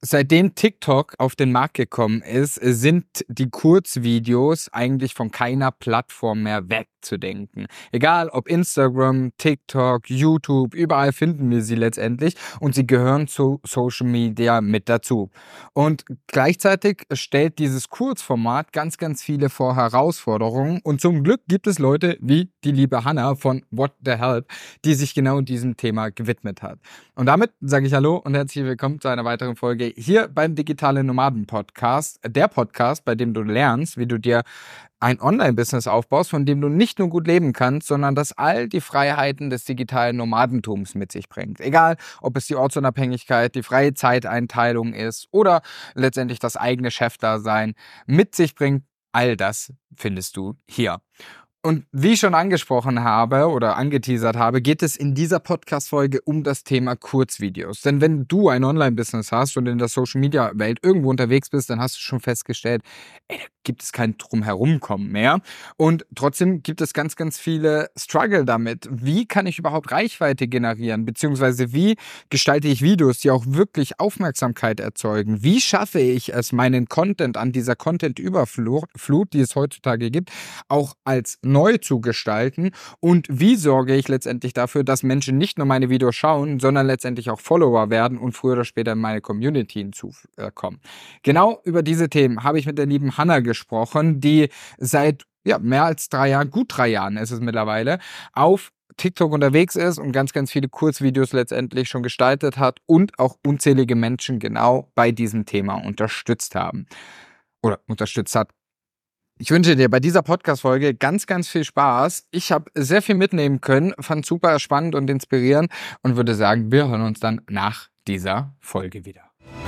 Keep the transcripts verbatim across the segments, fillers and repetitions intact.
Seitdem TikTok auf den Markt gekommen ist, sind die Kurzvideos eigentlich von keiner Plattform mehr wegzudenken. Egal ob Instagram, TikTok, YouTube, überall finden wir sie letztendlich und sie gehören zu Social Media mit dazu. Und gleichzeitig stellt dieses Kurzformat ganz, ganz viele vor Herausforderungen und zum Glück gibt es Leute wie die liebe Hannah von What the Help, die sich genau diesem Thema gewidmet hat. Und damit sage ich Hallo und herzlich willkommen zu einer weiteren Folge hier beim Digitale Nomaden Podcast. Der Podcast, bei dem du lernst, wie du dir ein Online-Business aufbaust, von dem du nicht nur gut leben kannst, sondern das all die Freiheiten des digitalen Nomadentums mit sich bringt. Egal, ob es die Ortsunabhängigkeit, die freie Zeiteinteilung ist oder letztendlich das eigene Chefdasein mit sich bringt, all das findest du hier. Und wie ich schon angesprochen habe oder angeteasert habe, geht es in dieser Podcast-Folge um das Thema Kurzvideos. Denn wenn du ein Online-Business hast und in der Social-Media-Welt irgendwo unterwegs bist, dann hast du schon festgestellt, ey, da gibt es kein Drumherumkommen mehr. Und trotzdem gibt es ganz, ganz viele Struggle damit. Wie kann ich überhaupt Reichweite generieren? Beziehungsweise wie gestalte ich Videos, die auch wirklich Aufmerksamkeit erzeugen? Wie schaffe ich es, meinen Content an dieser Content-Überflut, die es heutzutage gibt, auch als neu zu gestalten, und wie sorge ich letztendlich dafür, dass Menschen nicht nur meine Videos schauen, sondern letztendlich auch Follower werden und früher oder später in meine Community hinzukommen. Genau über diese Themen habe ich mit der lieben Hannah gesprochen, die seit ja, mehr als drei Jahren, gut drei Jahren ist es mittlerweile, auf TikTok unterwegs ist und ganz, ganz viele Kurzvideos letztendlich schon gestaltet hat und auch unzählige Menschen genau bei diesem Thema unterstützt haben oder unterstützt hat. Ich wünsche dir bei dieser Podcast-Folge ganz, ganz viel Spaß. Ich habe sehr viel mitnehmen können, fand super spannend und inspirierend und würde sagen, wir hören uns dann nach dieser Folge wieder.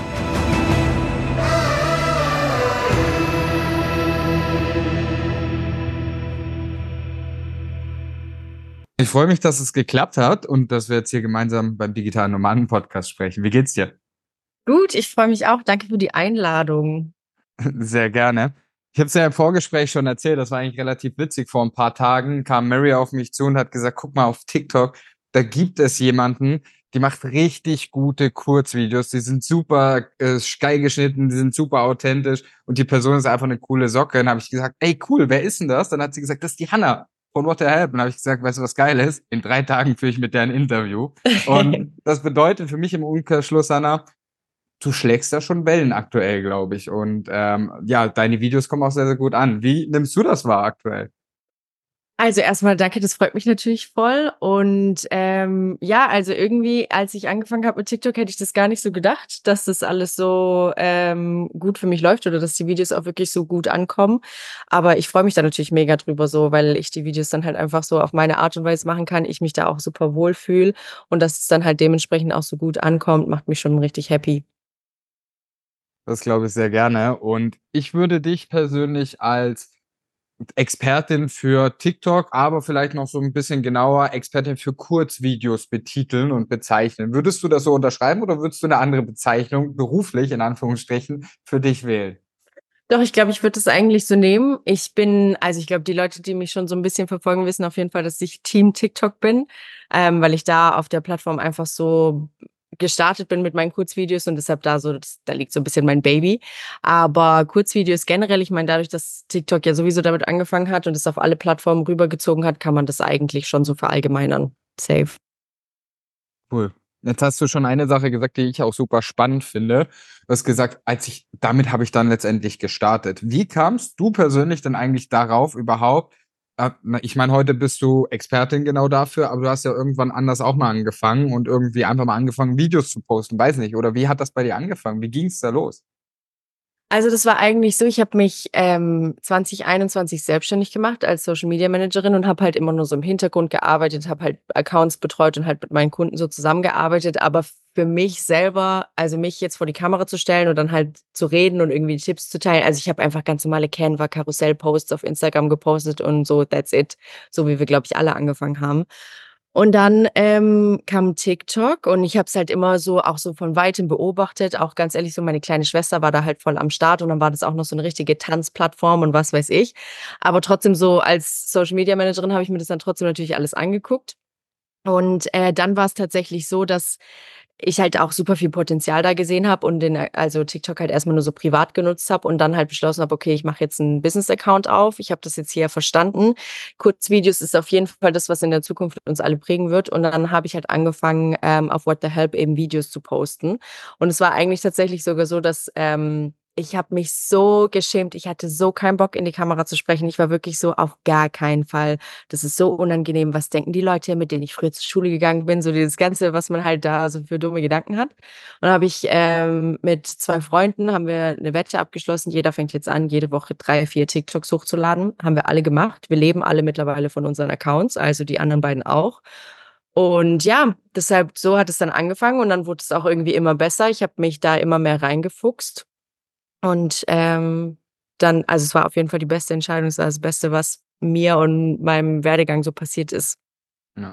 Ich freue mich, dass es geklappt hat und dass wir jetzt hier gemeinsam beim Digitalen Nomaden Podcast sprechen. Wie geht's dir? Gut, ich freue mich auch. Danke für die Einladung. Sehr gerne. Ich habe es ja im Vorgespräch schon erzählt, das war eigentlich relativ witzig. Vor ein paar Tagen kam Mary auf mich zu und hat gesagt, guck mal auf TikTok, da gibt es jemanden, die macht richtig gute Kurzvideos, die sind super äh, geil geschnitten, die sind super authentisch und die Person ist einfach eine coole Socke. Dann habe ich gesagt, ey cool, wer ist denn das? Dann hat sie gesagt, das ist die Hannah von What the Help. Dann habe ich gesagt, weißt du, was geil ist? In drei Tagen führe ich mit der ein Interview. Und das bedeutet für mich im Umkehrschluss, Hannah, du schlägst da schon Wellen aktuell, glaube ich. Und ähm, ja, deine Videos kommen auch sehr, sehr gut an. Wie nimmst du das wahr aktuell? Also erstmal danke, das freut mich natürlich voll. Und ähm, ja, also irgendwie, als ich angefangen habe mit TikTok, hätte ich das gar nicht so gedacht, dass das alles so ähm, gut für mich läuft oder dass die Videos auch wirklich so gut ankommen. Aber ich freue mich da natürlich mega drüber so, weil ich die Videos dann halt einfach so auf meine Art und Weise machen kann, ich mich da auch super wohl fühle und dass es dann halt dementsprechend auch so gut ankommt, macht mich schon richtig happy. Das glaube ich sehr gerne. Und ich würde dich persönlich als Expertin für TikTok, aber vielleicht noch so ein bisschen genauer Expertin für Kurzvideos betiteln und bezeichnen. Würdest du das so unterschreiben oder würdest du eine andere Bezeichnung beruflich in Anführungsstrichen für dich wählen? Doch, ich glaube, ich würde das eigentlich so nehmen. Ich bin also, ich glaube, die Leute, die mich schon so ein bisschen verfolgen, wissen auf jeden Fall, dass ich Team TikTok bin, ähm, weil ich da auf der Plattform einfach so gestartet bin mit meinen Kurzvideos und deshalb da so das da liegt so ein bisschen mein Baby. Aber Kurzvideos generell, ich meine, dadurch, dass TikTok ja sowieso damit angefangen hat und es auf alle Plattformen rübergezogen hat, kann man das eigentlich schon so verallgemeinern. Safe. Cool. Jetzt hast du schon eine Sache gesagt, die ich auch super spannend finde. Du hast gesagt, als ich damit habe ich dann letztendlich gestartet. Wie kamst du persönlich denn eigentlich darauf überhaupt äh, na, ich meine, heute bist du Expertin genau dafür, aber du hast ja irgendwann anders auch mal angefangen und irgendwie einfach mal angefangen, Videos zu posten, weiß nicht. Oder wie hat das bei dir angefangen? Wie ging's da los? Also, das war eigentlich so, ich habe mich, ähm, zwanzig einundzwanzig selbstständig gemacht als Social-Media-Managerin und habe halt immer nur so im Hintergrund gearbeitet, habe halt Accounts betreut und halt mit meinen Kunden so zusammengearbeitet. Aber für mich selber, also mich jetzt vor die Kamera zu stellen und dann halt zu reden und irgendwie Tipps zu teilen, also ich habe einfach ganz normale Canva-Karussell-Posts auf Instagram gepostet und so, that's it, so wie wir, glaube ich, alle angefangen haben. Und dann, ähm, kam TikTok und ich habe es halt immer so auch so von Weitem beobachtet. Auch ganz ehrlich, so meine kleine Schwester war da halt voll am Start und dann war das auch noch so 'ne richtige Tanzplattform und was weiß ich. Aber trotzdem so als Social Media Managerin habe ich mir das dann trotzdem natürlich alles angeguckt. Und, äh, dann war's tatsächlich so, dass ich halt auch super viel Potenzial da gesehen habe und den also TikTok halt erstmal nur so privat genutzt habe und dann halt beschlossen habe: „Okay, ich mache jetzt 'n Business-Account auf. Ich habe das jetzt hier verstanden. Kurzvideos ist auf jeden Fall das, was in der Zukunft uns alle prägen wird.“ Und dann habe ich halt angefangen, ähm, auf What the Help eben Videos zu posten. Und es war eigentlich tatsächlich sogar so, dass, ähm ich habe mich so geschämt. Ich hatte so keinen Bock, in die Kamera zu sprechen. Ich war wirklich so: „Auf gar keinen Fall. Das ist so unangenehm. Was denken die Leute, mit denen ich früher zur Schule gegangen bin?“ So dieses Ganze, was man halt da so für dumme Gedanken hat. Und dann habe ich, ähm, mit zwei Freunden haben wir 'ne Wette abgeschlossen. Jeder fängt jetzt an, jede Woche drei, vier TikToks hochzuladen. Haben wir alle gemacht. Wir leben alle mittlerweile von unseren Accounts, also die anderen beiden auch. Und ja, deshalb so hat es dann angefangen und dann wurde es auch irgendwie immer besser. Ich habe mich da immer mehr reingefuchst und, ähm, dann also es war auf jeden Fall die beste Entscheidung. Es war das Beste, was mir und meinem Werdegang so passiert ist. Ja.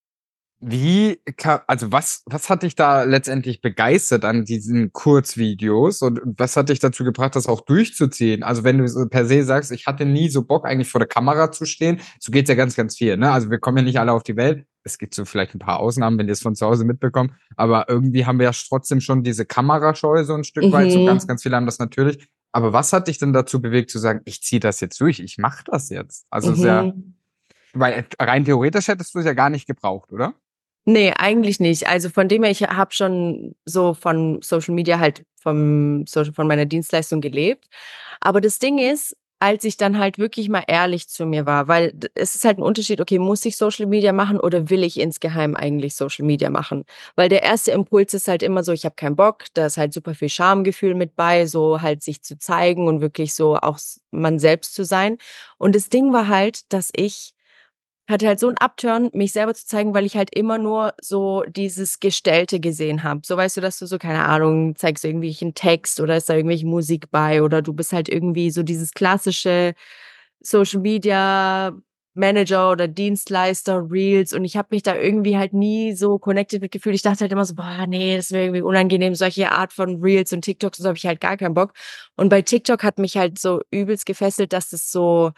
Wie ka also was was hat dich da letztendlich begeistert an diesen Kurzvideos und und was hat dich dazu gebracht, das auch durchzuziehen? Also, wenn du so per se sagst: „Ich hatte nie so Bock, eigentlich vor der Kamera zu stehen“, so geht's ja ganz, ganz vielen, ne? Also, wir kommen ja nicht alle auf die Welt. Es gibt so vielleicht 'n paar Ausnahmen, wenn die's von zu Hause mitbekommen, aber irgendwie haben wir ja sch trotzdem schon diese Kamerascheu so 'n Stück weit, so ganz, Mhm. ganz viele haben das natürlich. Aber was hat dich denn dazu bewegt zu sagen: „Ich ziehe das jetzt durch, ich mache das jetzt?“ Also, ist ja Mhm. weil, äh, rein theoretisch hättest du's ja gar nicht gebraucht, oder? Ne, eigentlich nicht. Also, von dem her, ich habe schon so von Social Media halt vom Social von meiner Dienstleistung gelebt. Aber das Ding ist, als ich dann halt wirklich mal ehrlich zu mir war, weil d es ist halt 'n Unterschied, okay, muss ich Social Media machen oder will ich insgeheim eigentlich Social Media machen? Weil der erste Impuls ist halt immer so: „Ich habe keinen Bock.“ Da ist halt super viel Schamgefühl mit bei, so halt sich zu zeigen und wirklich so auch s man selbst zu sein. Und das Ding war halt, dass ich hatte halt so 'n Upturn, mich selber zu zeigen, weil ich halt immer nur so dieses Gestellte gesehen habe. So, weißt du, dass du so, keine Ahnung, zeigst irgendwelchen Text oder ist da irgendwelche Musik bei oder du bist halt irgendwie so dieses klassische Social Media Manager oder Dienstleister, Reels und ich habe mich da irgendwie halt nie so connected mit gefühlt. Ich dachte halt immer so: „Boah, ne, das ist mir irgendwie unangenehm, solche Art von Reels und TikToks und so habe ich halt gar keinen Bock.“ Und bei TikTok hat mich halt so übelst gefesselt, dass es so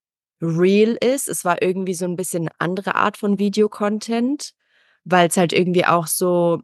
real ist. Es war irgendwie so 'n bisschen 'ne andere Art von Video-Content, weil's halt irgendwie auch so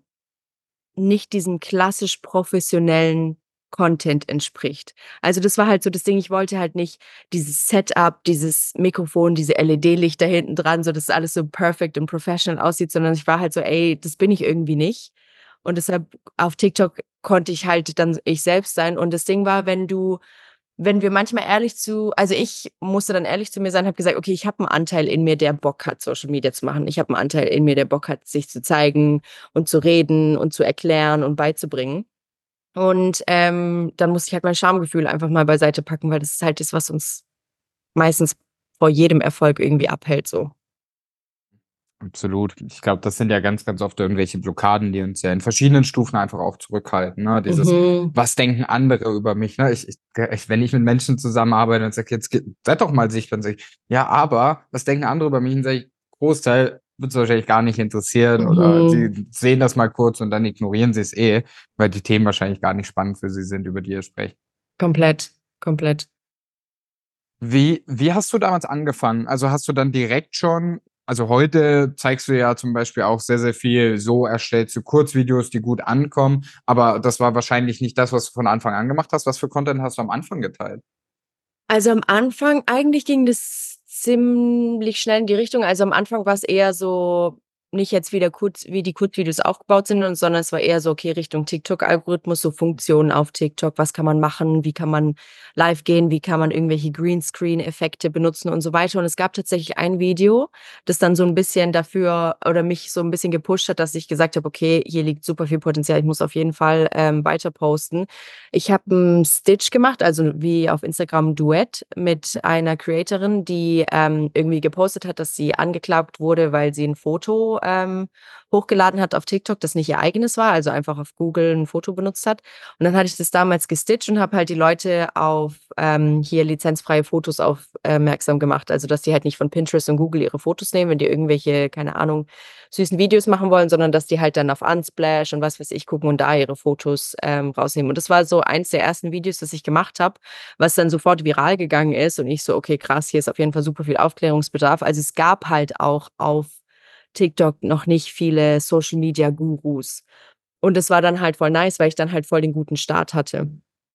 nicht diesem klassisch professionellen Content entspricht. Also, das war halt so das Ding, ich wollte halt nicht dieses Setup, dieses Mikrofon, diese LED-Lichter hinten dran, so dass alles so perfect und professional aussieht, sondern ich war halt so: „Ey, das bin ich irgendwie nicht.“ Und deshalb auf TikTok konnte ich halt dann ich selbst sein. Und das Ding war, wenn du wenn wir manchmal ehrlich zu also, ich musste dann ehrlich zu mir sein, habe gesagt: „Okay, ich habe 'n Anteil in mir, der Bock hat, Social Media zu machen. Ich habe 'n Anteil in mir, der Bock hat, sich zu zeigen und zu reden und zu erklären und beizubringen.“ Und, ähm, dann musste ich halt mein Schamgefühl einfach mal beiseite packen, weil das ist halt das, was uns meistens vor jedem Erfolg irgendwie abhält so. Absolut. Ich glaube, das sind ja ganz, ganz oft irgendwelche Blockaden, die uns ja in verschiedenen Stufen einfach auch zurückhalten, ne? Dieses: Mhm. „Was denken andere über mich?“, ne? Ich ich ge ich wenn ich mit Menschen zusammenarbeite und sage: „Jetzt ge seid doch mal sichtbar“, dann sage ich: „Ja, aber was denken andere über mich?“ Dann sage ich: „Großteil wird's wahrscheinlich gar nicht interessieren oder Mhm. sie sehen das mal kurz und dann ignorieren sie's eh, weil die Themen wahrscheinlich gar nicht spannend für sie sind, über die ihr sprecht.“ Komplett, komplett. Wie wie hast du damals angefangen? Also, hast du dann direkt schon also, heute zeigst du ja zum Beispiel auch sehr, sehr viel so erstellst du Kurzvideos, die gut ankommen, aber das war wahrscheinlich nicht das, was du von Anfang an gemacht hast. Was für Content hast du am Anfang geteilt? Also, am Anfang eigentlich ging das ziemlich schnell in die Richtung. Also, am Anfang war's eher so nicht jetzt wie der Kurz wie die Kurzvideos aufgebaut sind und sondern es war eher so, okay, Richtung TikTok-Algorithmus, so Funktionen auf TikTok. Was kann man machen? Wie kann man live gehen? Wie kann man irgendwelche Greenscreen-Effekte benutzen und so weiter? Und es gab tatsächlich ein Video, das dann so 'n bisschen dafür oder mich so 'n bisschen gepusht hat, dass ich gesagt habe: „Okay, hier liegt super viel Potenzial. Ich muss auf jeden Fall, ähm, weiter posten.“ Ich habe 'n Stitch gemacht, also, wie auf Instagram Duett mit einer Creatorin, die, ähm, irgendwie gepostet hat, dass sie angeklagt wurde, weil sie 'n Foto, ähm, hochgeladen hat auf TikTok, das nicht ihr eigenes war, also, einfach auf Google 'n Foto benutzt hat. Und dann hatte ich das damals gestitcht und habe halt die Leute auf, ähm, hier lizenzfreie Fotos auf äh, merksam gemacht. Also, dass die halt nicht von Pinterest und Google ihre Fotos nehmen, wenn die irgendwelche, keine Ahnung, süßen Videos machen wollen, sondern dass die halt dann auf Unsplash und was weiß ich gucken und da ihre Fotos, ähm, rausnehmen. Und das war so eins der ersten Videos, das ich gemacht habe, was dann sofort viral gegangen ist und ich so: „Okay, krass, hier ist auf jeden Fall super viel Aufklärungsbedarf.“ Also, es gab halt auch auf TikTok noch nicht viele Social-Media-Gurus. Und das war dann halt voll nice, weil ich dann halt voll den guten Start hatte.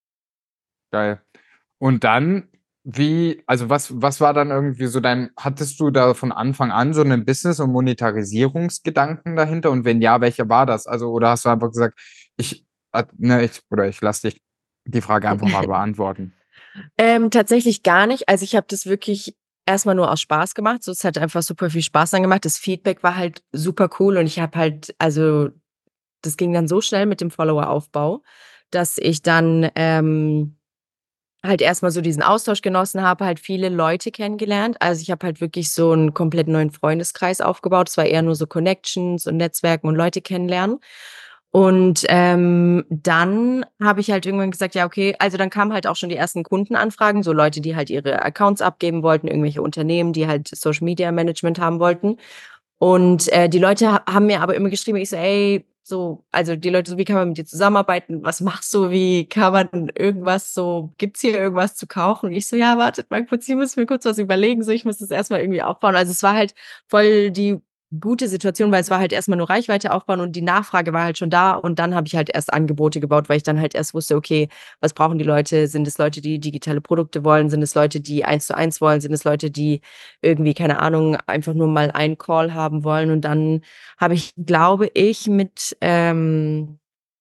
Geil. Und dann, wie, also was, was war dann irgendwie so dein, hattest du da von Anfang an so einen Business- und Monetarisierungsgedanken dahinter? Und wenn ja, welcher war das? Also, oder hast du einfach gesagt, ich, äh, ne, ich, oder ich lass dich die Frage einfach mal beantworten. Ähm, tatsächlich gar nicht. Also, ich habe das wirklich erstmal nur aus Spaß gemacht. So, es hat einfach super viel Spaß dann gemacht. Das Feedback war halt super cool und ich habe halt also, das ging dann so schnell mit dem Followeraufbau, dass ich dann, ähm, halt erstmal so diesen Austausch genossen habe, halt viele Leute kennengelernt. Also, ich habe halt wirklich so 'n komplett neuen Freundeskreis aufgebaut. Es war eher nur so Connections und Netzwerken und Leute kennenlernen. Und, ähm, dann habe ich halt irgendwann gesagt: „Ja, okay“, also, dann kamen halt auch schon die ersten Kundenanfragen, so Leute, die halt ihre Accounts abgeben wollten, irgendwelche Unternehmen, die halt Social Media Management haben wollten. Und, äh, die Leute ha haben mir aber immer geschrieben, ich so: „Ey“, so also, die Leute so: „Wie kann man mit dir zusammenarbeiten? Was machst du? Wie kann man irgendwas so gibt's hier irgendwas zu kaufen?“ Und ich so: „Ja, wartet mal kurz, ich muss mir kurz was überlegen, so, ich muss das erst mal irgendwie aufbauen.“ Also, es war halt voll die gute Situation, weil es war halt erst mal nur Reichweite aufbauen und die Nachfrage war halt schon da und dann habe ich halt erst Angebote gebaut, weil ich dann halt erst wusste: „Okay, was brauchen die Leute? Sind es Leute, die digitale Produkte wollen? Sind es Leute, die eins zu eins wollen? Sind es Leute, die irgendwie, keine Ahnung, einfach nur mal einen Call haben wollen?“ Und dann habe ich, glaube ich, mit, ähm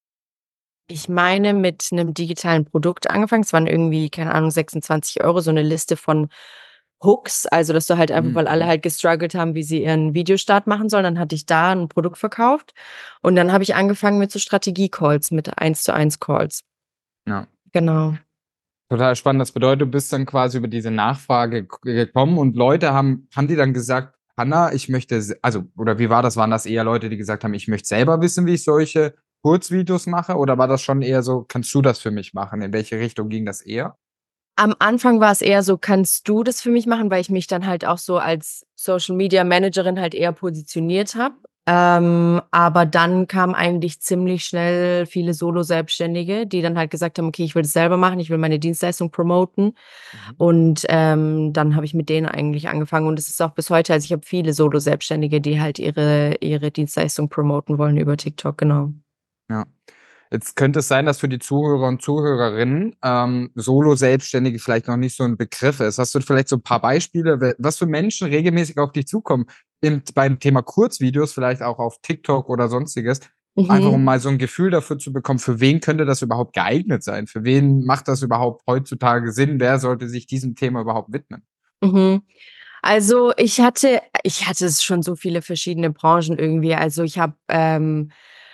ich meine, mit 'nem digitalen Produkt angefangen. Es waren irgendwie, keine Ahnung, sechsundzwanzig Euro so 'ne Liste von Hooks, also, dass du halt einfach weil alle Mhm. halt gestruggelt haben, wie sie ihren Videostart machen sollen. Dann hatte ich da 'n Produkt verkauft und dann habe ich angefangen mit so Strategie-Calls, mit eins zu eins Calls. Ja. Genau. Total spannend. Das bedeutet, du bist dann quasi über diese Nachfrage g gekommen und Leute haben haben die dann gesagt: „Hanna, ich möchte s“, also, oder wie war das? Waren das eher Leute, die gesagt haben: „Ich möchte selber wissen, wie ich solche Kurzvideos mache“, oder war das schon eher so: „Kannst du das für mich machen?“ In welche Richtung ging das eher? Am Anfang war es eher so: „Kannst du das für mich machen?“ Weil ich mich dann halt auch so als Social Media Managerin halt eher positioniert habe. Ähm, aber dann kamen eigentlich ziemlich schnell viele Solo-Selbstständige, die dann halt gesagt haben: „Okay, ich will das selber machen, ich will meine Dienstleistung promoten.“ Mhm. Und, ähm, dann habe ich mit denen eigentlich angefangen und das ist auch bis heute also, ich habe viele Solo-Selbstständige, die halt ihre ihre Dienstleistung promoten wollen über TikTok, genau. Ja. Jetzt könnte es sein, dass für die Zuhörer und Zuhörerinnen, ähm, Solo-Selbstständige vielleicht noch nicht so 'n Begriff ist. Hast du vielleicht so 'n paar Beispiele, we was für Menschen regelmäßig auf dich zukommen im beim Thema Kurzvideos, vielleicht auch auf TikTok oder Sonstiges? Einfach um Mhm. mal so 'n Gefühl dafür zu bekommen, für wen könnte das überhaupt geeignet sein? Für wen macht das überhaupt heutzutage Sinn? Wer sollte sich diesem Thema überhaupt widmen? Mhm. Also, ich hatte ich hatte schon so viele verschiedene Branchen irgendwie. Also, ich habe, ähm,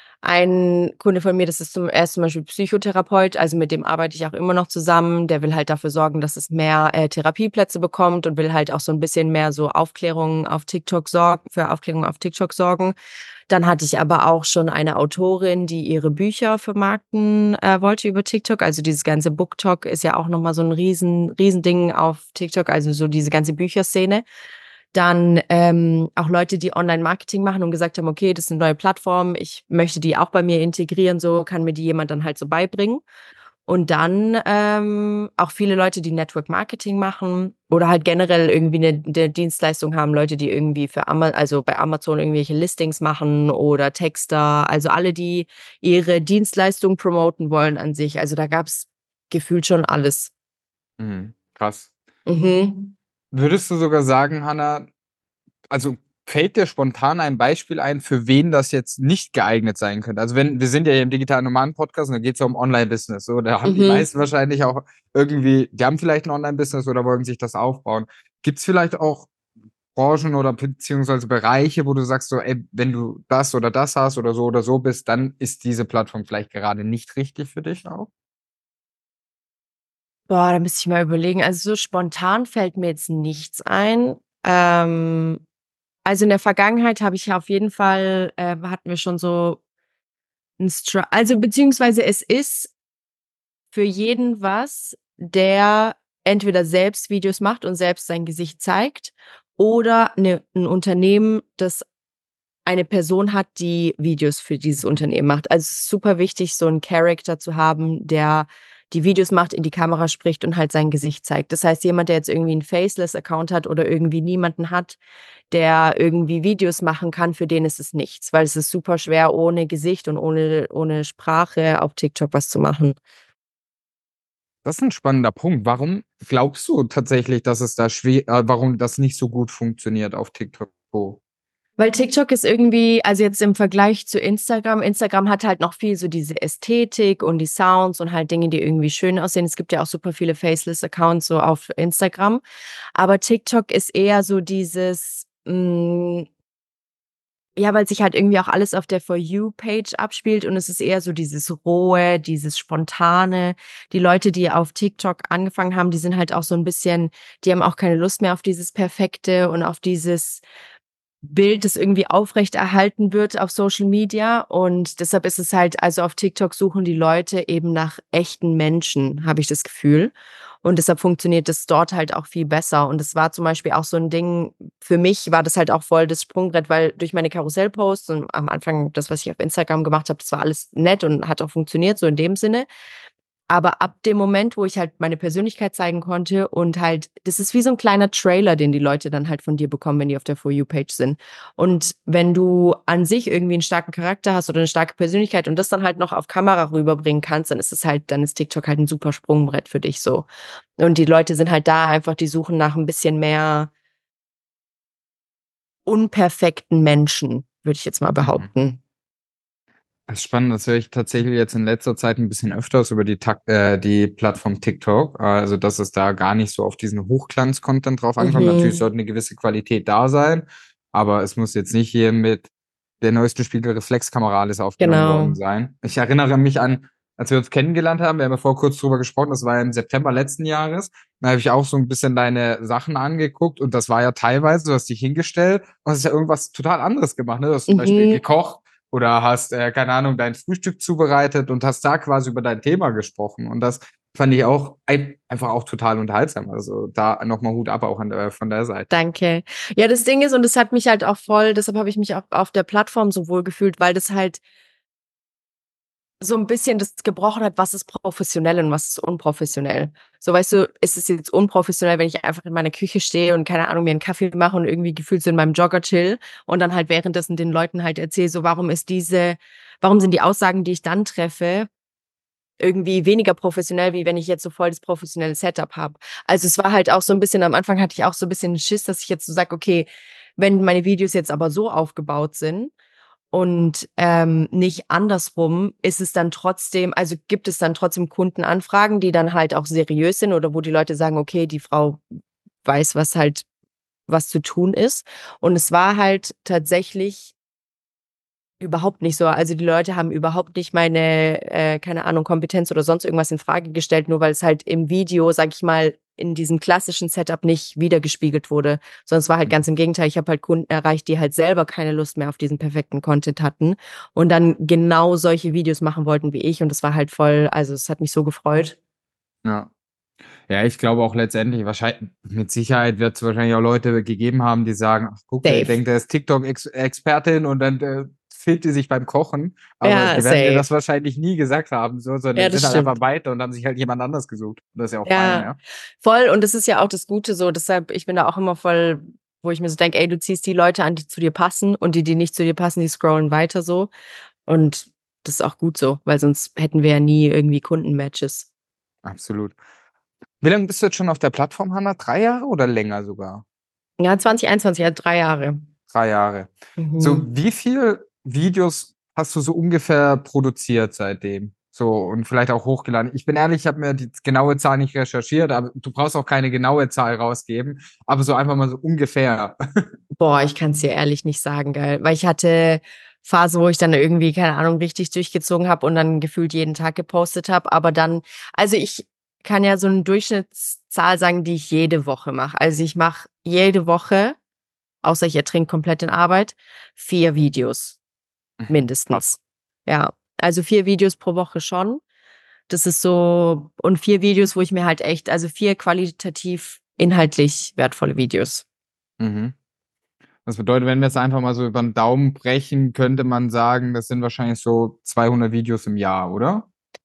einen Kunde von mir, das ist zum er ist zum Beispiel Psychotherapeut, also, mit dem arbeite ich auch immer noch zusammen. Der will halt dafür sorgen, dass es mehr, äh, Therapieplätze bekommt und will halt auch so 'n bisschen mehr so Aufklärung auf TikTok sorg für Aufklärung auf TikTok sorgen. Dann hatte ich aber auch schon eine Autorin, die ihre Bücher vermarkten, äh, wollte über TikTok. Also, dieses ganze BookTok ist ja auch noch mal so 'n riesen Riesending auf TikTok, also, so diese ganze Bücherszene. Dann, ähm, auch Leute, die Online-Marketing machen und gesagt haben: „Okay, das ist 'ne neue Plattform. Ich möchte die auch bei mir integrieren so. Kann mir die jemand dann halt so beibringen?“ Und dann, ähm, auch viele Leute, die Network Marketing machen oder halt generell irgendwie 'ne 'ne Dienstleistung haben, Leute, die irgendwie für Ama also, bei Amazon irgendwelche Listings machen oder Texter, also, alle, die ihre Dienstleistung promoten wollen an sich. Also, da gab's gefühlt schon alles. Mhm, krass. Mhm. Würdest du sogar sagen, Hanna also, fällt dir spontan ein Beispiel ein, für wen das jetzt nicht geeignet sein könnte? Also, wenn wir sind ja hier im digitalen Nomaden-Podcast und da geht's ja um Online-Business, so. Da haben die Mhm. meisten wahrscheinlich auch irgendwie die haben vielleicht 'n Online-Business oder wollen sich das aufbauen. Gibt's vielleicht auch Branchen oder beziehungsweise Bereiche, wo du sagst so: „Ey, wenn du das oder das hast oder so oder so bist, dann ist diese Plattform vielleicht gerade nicht richtig für dich auch?“ Boah, da müsste ich mal überlegen. Also, so spontan fällt mir jetzt nichts ein. Ähm, also, in der Vergangenheit habe ich ja auf jeden Fall äh, hatten wir schon so 'n Str also, beziehungsweise es ist für jeden was, der entweder selbst Videos macht und selbst sein Gesicht zeigt oder 'ne 'n Unternehmen, das eine Person hat, die Videos für dieses Unternehmen macht. Also, es ist super wichtig, so 'n Character zu haben, der die Videos macht, in die Kamera spricht und halt sein Gesicht zeigt. Das heißt, jemand, der jetzt irgendwie 'n Faceless-Account hat oder irgendwie niemanden hat, der irgendwie Videos machen kann, für den ist es nichts, weil es ist super schwer, ohne Gesicht und ohne ohne Sprache auf TikTok was zu machen. Das ist 'n spannender Punkt. Warum glaubst du tatsächlich, dass es da schwe äh, warum das nicht so gut funktioniert auf TikTok? Weil TikTok ist irgendwie also jetzt im Vergleich zu Instagram Instagram hat halt noch viel so diese Ästhetik und die Sounds und halt Dinge, die irgendwie schön aussehen. Es gibt ja auch super viele Faceless-Accounts so auf Instagram. Aber TikTok ist eher so dieses, hm ja, weil sich halt irgendwie auch alles auf der For You-Page abspielt und es ist eher so dieses Rohe, dieses Spontane. Die Leute, die auf TikTok angefangen haben, die sind halt auch so 'n bisschen die haben auch keine Lust mehr auf dieses Perfekte und auf dieses Bild, das irgendwie aufrechterhalten wird auf Social Media. Und deshalb ist es halt also auf TikTok suchen die Leute eben nach echten Menschen, habe ich das Gefühl. Und deshalb funktioniert das dort halt auch viel besser. Und das war zum Beispiel auch so 'n Ding für mich war das halt auch voll das Sprungbrett, weil durch meine Karussellposts und am Anfang das, was ich auf Instagram gemacht habe, das war alles nett und hat auch funktioniert, so in dem Sinne. Aber ab dem Moment, wo ich halt meine Persönlichkeit zeigen konnte und halt das ist wie so 'n kleiner Trailer, den die Leute dann halt von dir bekommen, wenn die auf der For You-Page sind. Und wenn du an sich irgendwie 'n starken Charakter hast oder 'ne starke Persönlichkeit und das dann halt noch auf Kamera rüberbringen kannst, dann ist es halt dann ist TikTok halt 'n super Sprungbrett für dich so. Und die Leute sind halt da einfach die suchen nach 'n bisschen mehr unperfekten Menschen, würde ich jetzt mal Mhm. behaupten. Das ist spannend, das höre ich tatsächlich jetzt in letzter Zeit 'n bisschen öfters über die Tak äh, die Plattform TikTok. Also, dass es da gar nicht so auf diesen Hochglanz-Content drauf ankommt. Natürlich Mhm. sollte 'ne gewisse Qualität da sein, aber es muss jetzt nicht hier mit der neuesten Spiegelreflexkamera alles aufgenommen worden Genau. sein. Ich erinnere mich an, als wir uns kennengelernt haben, wir haben ja vorher kurz drüber gesprochen, das war ja im September letzten Jahres. Da habe ich auch so 'n bisschen deine Sachen angeguckt und das war ja teilweise du hast dich hingestellt und hast ja irgendwas total anderes gemacht, ne? Du hast zum Beispiel Mhm. gekocht oder hast, äh, keine Ahnung, dein Frühstück zubereitet und hast da quasi über dein Thema gesprochen. Und das fand ich auch ein einfach auch total unterhaltsam. Also, da noch mal Hut ab auch an der von der Seite. Danke. Ja, das Ding ist und das hat mich halt auch voll deshalb habe ich mich auch auf der Plattform so wohl gefühlt, weil das halt so 'n bisschen das gebrochen hat, was ist professionell und was ist unprofessionell. So, weißt du, ist es jetzt unprofessionell, wenn ich einfach in meiner Küche stehe und, keine Ahnung, mir 'n Kaffee mache und irgendwie gefühlt so in meinem Jogger chill und dann halt währenddessen den Leuten halt erzähle, so: „Warum ist diese warum sind die Aussagen, die ich dann treffe, irgendwie weniger professionell, wie wenn ich jetzt so voll das professionelle Setup habe?“ Also, es war halt auch so 'n bisschen am Anfang hatte ich auch so 'n bisschen Schiss, dass ich jetzt so sage: „Okay, wenn meine Videos jetzt aber so aufgebaut sind und, ähm, nicht andersrum, ist es dann trotzdem also, gibt es dann trotzdem Kundenanfragen, die dann halt auch seriös sind oder wo die Leute sagen: ‚Okay, die Frau weiß, was halt was zu tun ist.‘“ Und es war halt tatsächlich überhaupt nicht so. Also, die Leute haben überhaupt nicht meine, äh, keine Ahnung, Kompetenz oder sonst irgendwas infrage gestellt, nur weil es halt im Video, sage ich mal, in diesem klassischen Setup nicht widergespiegelt wurde. Sondern es war halt ganz Mhm. im Gegenteil. Ich habe halt Kunden erreicht, die halt selber keine Lust mehr auf diesen perfekten Content hatten und dann genau solche Videos machen wollten wie ich und das war halt voll also, es hat mich so gefreut. Ja. Ja, ich glaube auch letztendlich wahrschei mit Sicherheit wird's wahrscheinlich auch Leute gegeben haben, die sagen: „Ach guck, der Safe. denkt, der ist TikTok Ex Expertin und dann, äh, filmt die sich beim Kochen.“ Aber Ja, die werden dir safe. das wahrscheinlich nie gesagt haben so, sondern Ja, die sind das halt einfach stimmt. weiter und haben sich halt jemand anders gesucht. Das ist ja auch fein, Ja, ja. voll und das ist ja auch das Gute so, deshalb ich bin da auch immer voll wo ich mir so denke: „Ey, du ziehst die Leute an, die zu dir passen und die, die nicht zu dir passen, die scrollen weiter so.“ Und das ist auch gut so, weil sonst hätten wir ja nie irgendwie Kundenmatches. Absolut. Wie lange bist du jetzt schon auf der Plattform, Hannah? drei Jahre oder länger sogar? Ja, zwanzig einundzwanzig, ja drei Jahre. drei Jahre. So, Mhm. wie viel Videos hast du so ungefähr produziert seitdem? So und vielleicht auch hochgeladen? Ich bin ehrlich, ich habe mir die z genaue Zahl nicht recherchiert, aber du brauchst auch keine genaue Zahl rausgeben, aber so einfach mal so ungefähr. Boah, ich kann's dir ehrlich nicht sagen, gell, weil ich hatte Phasen, wo ich dann irgendwie, keine Ahnung, richtig durchgezogen habe und dann gefühlt jeden Tag gepostet habe, aber dann also, ich kann ja so 'n Durchschnittszahl sagen, die ich jede Woche mache. Also, ich mache jede Woche, außer ich ertrinke komplett in Arbeit, vier Videos Mhm, krass. mindestens. Ja, also, vier Videos pro Woche schon. Das ist so und vier Videos, wo ich mir halt echt also, vier qualitativ inhaltlich wertvolle Videos. Mhm. Das bedeutet, wenn wir jetzt einfach mal so über 'n Daumen brechen, könnte man sagen, das sind wahrscheinlich so zweihundert Videos im Jahr, oder?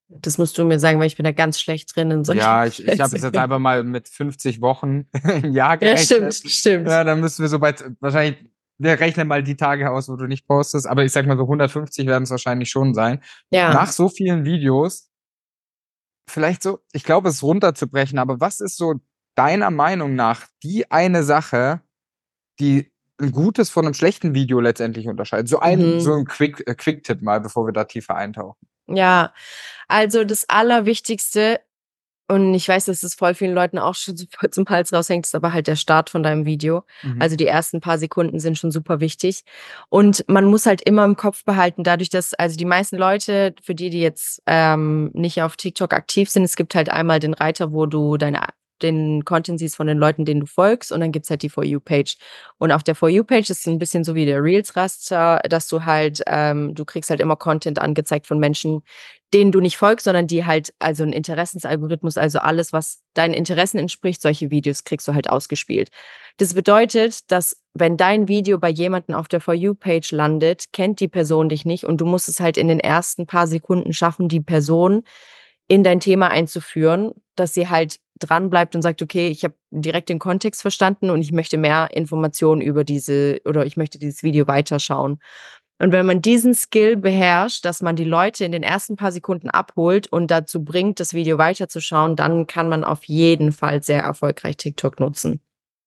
Das musst du mir sagen, weil ich bin da ganz schlecht drin in solchen Ja, ich ich habe es jetzt einfach mal mit fünfzig Wochen im Jahr Ja, stimmt, gerechnet. stimmt. Ja, dann müssen wir so weit wahrscheinlich wir rechnen mal die Tage aus, wo du nicht postest, aber ich sage mal so hundertfünfzig werden's wahrscheinlich schon sein. Ja. Nach so vielen Videos vielleicht so ich glaube, es runterzubrechen, aber was ist so deiner Meinung nach die eine Sache, die 'n gutes von 'nem schlechten Video letztendlich unterscheidet? So ein so Mhm. 'n Quick äh, Quick-Tipp mal, bevor wir da tiefer eintauchen. Ja, also das Allerwichtigste und ich weiß, dass es voll vielen Leuten auch schon super zum Hals raushängt, ist aber halt der Start von deinem Video. Mhm. Also die ersten paar Sekunden sind schon super wichtig. Und man muss halt immer im Kopf behalten, dadurch, dass also die meisten Leute, für die, die jetzt, ähm, nicht auf TikTok aktiv sind, es gibt halt einmal den Reiter, wo du deine den Content siehst von den Leuten, denen du folgst, und dann gibt's halt die For You-Page. Und auf der For You-Page ist 'n bisschen so wie der Reels-Raster, dass du halt ähm, du kriegst halt immer Content angezeigt von Menschen, denen du nicht folgst, sondern die halt also 'n Interessensalgorithmus, also alles, was deinen Interessen entspricht, solche Videos kriegst du halt ausgespielt. Das bedeutet, dass, wenn dein Video bei jemandem auf der For You-Page landet, kennt die Person dich nicht und du musst es halt in den ersten paar Sekunden schaffen, die Person in dein Thema einzuführen, dass sie halt dranbleibt und sagt: „Okay, ich habe direkt den Kontext verstanden und ich möchte mehr Informationen über diese oder ich möchte dieses Video weiterschauen.“ Und wenn man diesen Skill beherrscht, dass man die Leute in den ersten paar Sekunden abholt und dazu bringt, das Video weiterzuschauen, dann kann man auf jeden Fall sehr erfolgreich TikTok nutzen.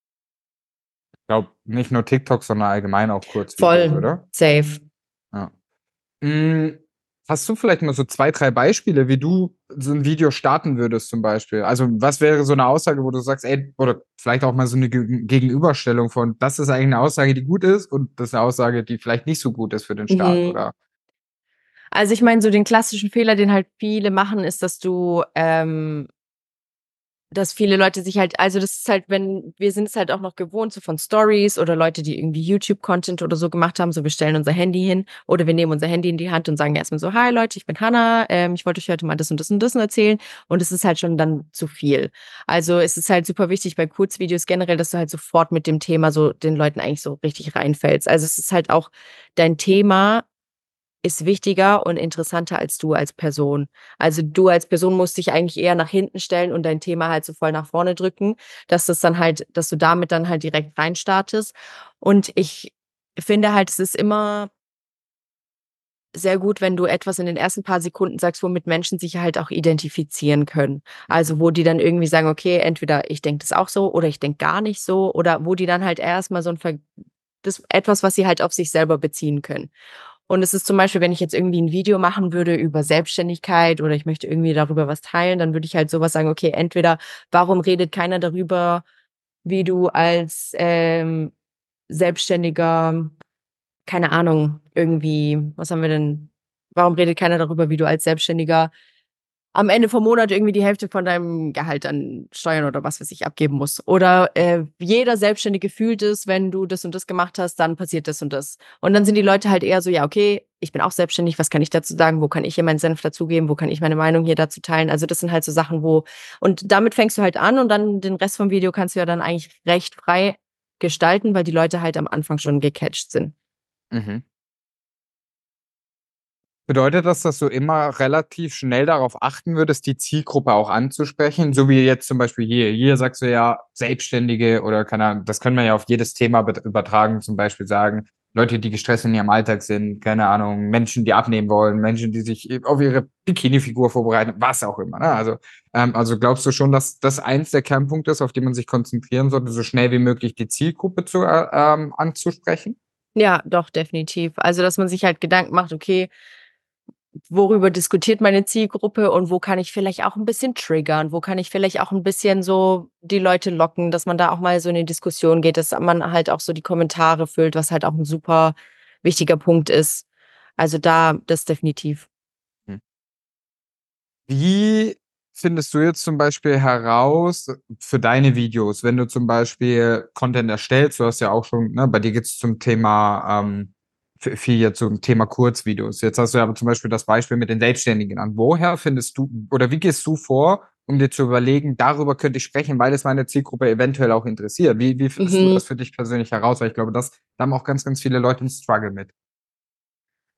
Glaube, nicht nur TikTok, sondern allgemein auch Kurzvideos, Voll, oder? safe. Ja. Hm, hast du vielleicht mal so zwei, drei Beispiele, wie du so 'n Video starten würdest zum Beispiel? Also, was wäre so 'ne Aussage, wo du sagst: „Ey“ oder vielleicht auch mal so 'ne Ge Gegenüberstellung von: „Das ist eigentlich 'ne Aussage, die gut ist und das ist 'ne Aussage, die vielleicht nicht so gut ist für den Start“, Mhm. oder Also, ich meine, so den klassischen Fehler, den halt viele machen, ist, dass du, ähm dass viele Leute sich halt also, das ist halt, wenn wir sind es halt auch noch gewohnt, so von Stories oder Leute, die irgendwie YouTube-Content oder so gemacht haben, so wir stellen unser Handy hin oder wir nehmen unser Handy in die Hand und sagen erst mal so: „Hi Leute, ich bin Hannah, ähm, ich wollte euch heute mal das und das und das erzählen.“ Und es ist halt schon dann zu viel. Also, es ist halt super wichtig bei Kurzvideos generell, dass du halt sofort mit dem Thema so den Leuten eigentlich so richtig reinfällst. Also, es ist halt auch dein Thema ist wichtiger und interessanter als du als Person. Also, du als Person musst dich eigentlich eher nach hinten stellen und dein Thema halt so voll nach vorne drücken, dass das dann halt dass du damit dann halt direkt rein startest. Und ich finde halt, es ist immer sehr gut, wenn du etwas in den ersten paar Sekunden sagst, womit Menschen sich halt auch identifizieren können. Mhm. Also, wo die dann irgendwie sagen: „Okay, entweder ich denke das auch so oder ich denke gar nicht so“, oder wo die dann halt erst mal so 'n Ver das etwas, was sie halt auf sich selber beziehen können. Und es ist zum Beispiel, wenn ich jetzt irgendwie 'n Video machen würde über Selbstständigkeit oder ich möchte irgendwie darüber was teilen, dann würde ich halt so was sagen: „Okay, entweder warum redet keiner darüber, wie du als, ähm, Selbstständiger“ keine Ahnung, irgendwie was haben wir denn? Warum redet keiner darüber, wie du als Selbstständiger am Ende vom Monat irgendwie die Hälfte von deinem Gehalt an Steuern oder was weiß ich abgeben musst? Oder, äh, jeder Selbstständige fühlt es, wenn du das und das gemacht hast, dann passiert das und das. Und dann sind die Leute halt eher so: „Ja, okay, ich bin auch selbstständig, was kann ich dazu sagen? Wo kann ich hier meinen Senf dazugeben? Wo kann ich meine Meinung hier dazu teilen?“ Also, das sind halt so Sachen, wo und damit fängst du halt an und dann den Rest vom Video kannst du ja dann eigentlich recht frei gestalten, weil die Leute halt am Anfang schon gecatcht sind. Mhm. Bedeutet das, dass du immer relativ schnell darauf achten würdest, die Zielgruppe auch anzusprechen, so wie jetzt zum Beispiel hier. Hier sagst du ja Selbstständige oder keine Ahnung, das können wir ja auf jedes Thema bet übertragen, zum Beispiel sagen, Leute, die gestresst in ihrem Alltag sind, keine Ahnung, Menschen, die abnehmen wollen, Menschen, die sich e auf ihre Bikini-Figur vorbereiten, was auch immer, ne? Also ähm, also glaubst du schon, dass das eins der Kernpunkte ist, auf die man sich konzentrieren sollte, so schnell wie möglich die Zielgruppe zu äh, ähm, anzusprechen? Ja, doch, definitiv. Also, dass man sich halt Gedanken macht: „Okay, worüber diskutiert meine Zielgruppe und wo kann ich vielleicht auch 'n bisschen triggern? Wo kann ich vielleicht auch 'n bisschen so die Leute locken?“ Dass man da auch mal so in die Diskussion geht, dass man halt auch so die Kommentare füllt, was halt auch 'n super wichtiger Punkt ist. Also da das definitiv. Hm. Wie findest du jetzt zum Beispiel heraus für deine Videos, wenn du zum Beispiel Content erstellst? Du hast ja auch schon ne, bei dir geht's zum Thema, ähm, v viel jetzt zum Thema Kurzvideos. Jetzt hast du ja aber zum Beispiel das Beispiel mit den Selbstständigen genannt. Woher findest du oder wie gehst du vor, um dir zu überlegen: „Darüber könnte ich sprechen, weil es meine Zielgruppe eventuell auch interessiert?“ Wie wie findest du Mhm. das für dich persönlich heraus? Weil ich glaube, das da haben auch ganz, ganz viele Leute 'n Struggle mit.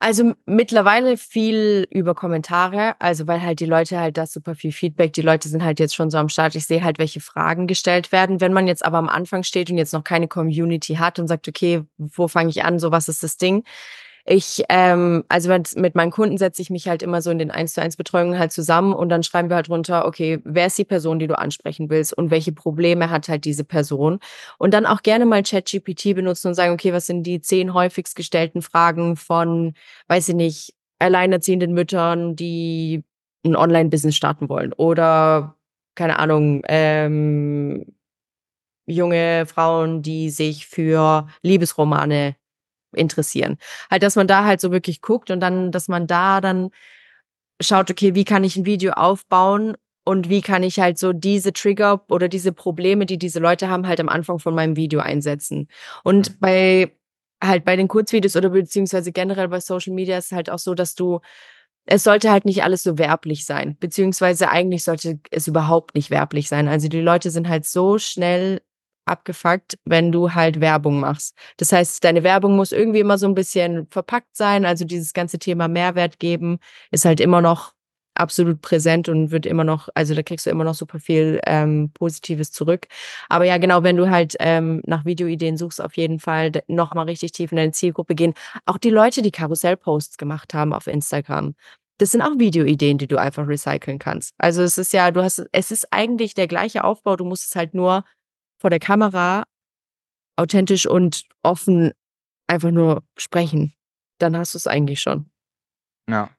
Also, m mittlerweile viel über Kommentare, also, weil halt die Leute halt da super viel Feedback die Leute sind halt jetzt schon so am Start. Ich sehe halt, welche Fragen gestellt werden. Wenn man jetzt aber am Anfang steht und jetzt noch keine Community hat und sagt: „Okay, wo fange ich an? So, was ist das Ding?“ Ich, ähm also, mit mit meinen Kunden setze ich mich halt immer so in den Eins-zu-eins-Betreuungen halt zusammen und dann schreiben wir halt runter: „Okay, wer ist die Person, die du ansprechen willst und welche Probleme hat halt diese Person?“ Und dann auch gerne mal ChatGPT benutzen und sagen: „Okay, was sind die zehn häufigst gestellten Fragen von, weiß ich nicht, alleinerziehenden Müttern, die 'n Online-Business starten wollen?“ Oder, keine Ahnung, ähm, junge Frauen, die sich für Liebesromane interessieren. Halt, dass man da halt so wirklich guckt und dann dass man da dann schaut: „Okay, wie kann ich 'n Video aufbauen und wie kann ich halt so diese Trigger oder diese Probleme, die diese Leute haben, halt am Anfang von meinem Video einsetzen?“ Mhm. Und bei halt bei den Kurzvideos oder beziehungsweise generell bei Social Media ist es halt auch so, dass du es sollte halt nicht alles so werblich sein, beziehungsweise eigentlich sollte es überhaupt nicht werblich sein. Also, die Leute sind halt so schnell abgefuckt, wenn du halt Werbung machst. Das heißt, deine Werbung muss irgendwie immer so 'n bisschen verpackt sein. Also, dieses ganze Thema Mehrwert geben ist halt immer noch absolut präsent und wird immer noch also, da kriegst du immer noch super viel, ähm, Positives zurück. Aber ja, genau, wenn du halt, ähm, nach Videoideen suchst, auf jeden Fall d noch mal richtig tief in deine Zielgruppe gehen. Auch die Leute, die Karussellposts gemacht haben auf Instagram, das sind auch Videoideen, die du einfach recyceln kannst. Also, es ist ja du hast es ist eigentlich der gleiche Aufbau, du musst es halt nur vor der Kamera authentisch und offen einfach nur sprechen. Dann hast du's eigentlich schon. Ja.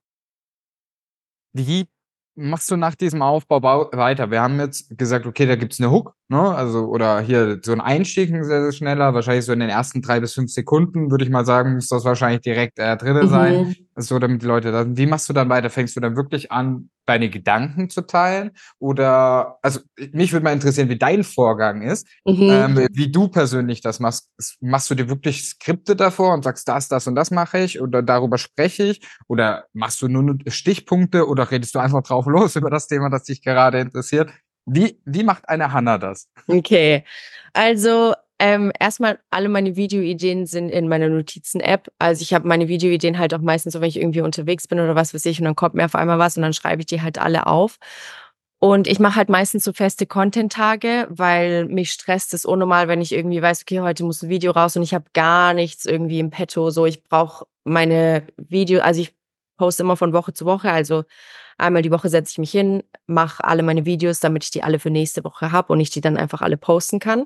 Wie machst du nach diesem Aufbau bau weiter? Wir haben jetzt gesagt, okay, da gibt's 'ne Hook, ne? Also oder hier so 'n Einstieg 'n sehr, sehr schneller. Wahrscheinlich so in den ersten drei bis fünf Sekunden, würde ich mal sagen, muss das wahrscheinlich direkt, äh, drinnen sein, Mhm. so damit die Leute da wie machst du dann weiter? Fängst du dann wirklich an, deine Gedanken zu teilen? Oder also, äh, mich würde mal interessieren, wie dein Vorgang ist, ähm, Mhm. wie du persönlich das machst. S machst du dir wirklich Skripte davor und sagst: „Das, das und das mache ich oder darüber spreche ich?“ Oder machst du nur Not Stichpunkte oder redest du einfach drauf los über das Thema, das dich gerade interessiert? Wie wie macht eine Hannah das? Okay. Also, ähm, erst mal, alle meine Videoideen sind in meiner Notizen-App. Also, ich habe meine Videoideen halt auch meistens so, wenn ich irgendwie unterwegs bin oder was weiß ich und dann kommt mir auf einmal was und dann schreibe ich die halt alle auf. Und ich mache halt meistens so feste Content-Tage, weil mich stresst es unnormal, wenn ich irgendwie weiß: „Okay, heute muss 'n Video raus“ und ich habe gar nichts irgendwie im Petto, so. Ich brauche meine Video also, ich poste immer von Woche zu Woche. Also, einmal die Woche setze ich mich hin, mache alle meine Videos, damit ich die alle für nächste Woche habe und ich die dann einfach alle posten kann.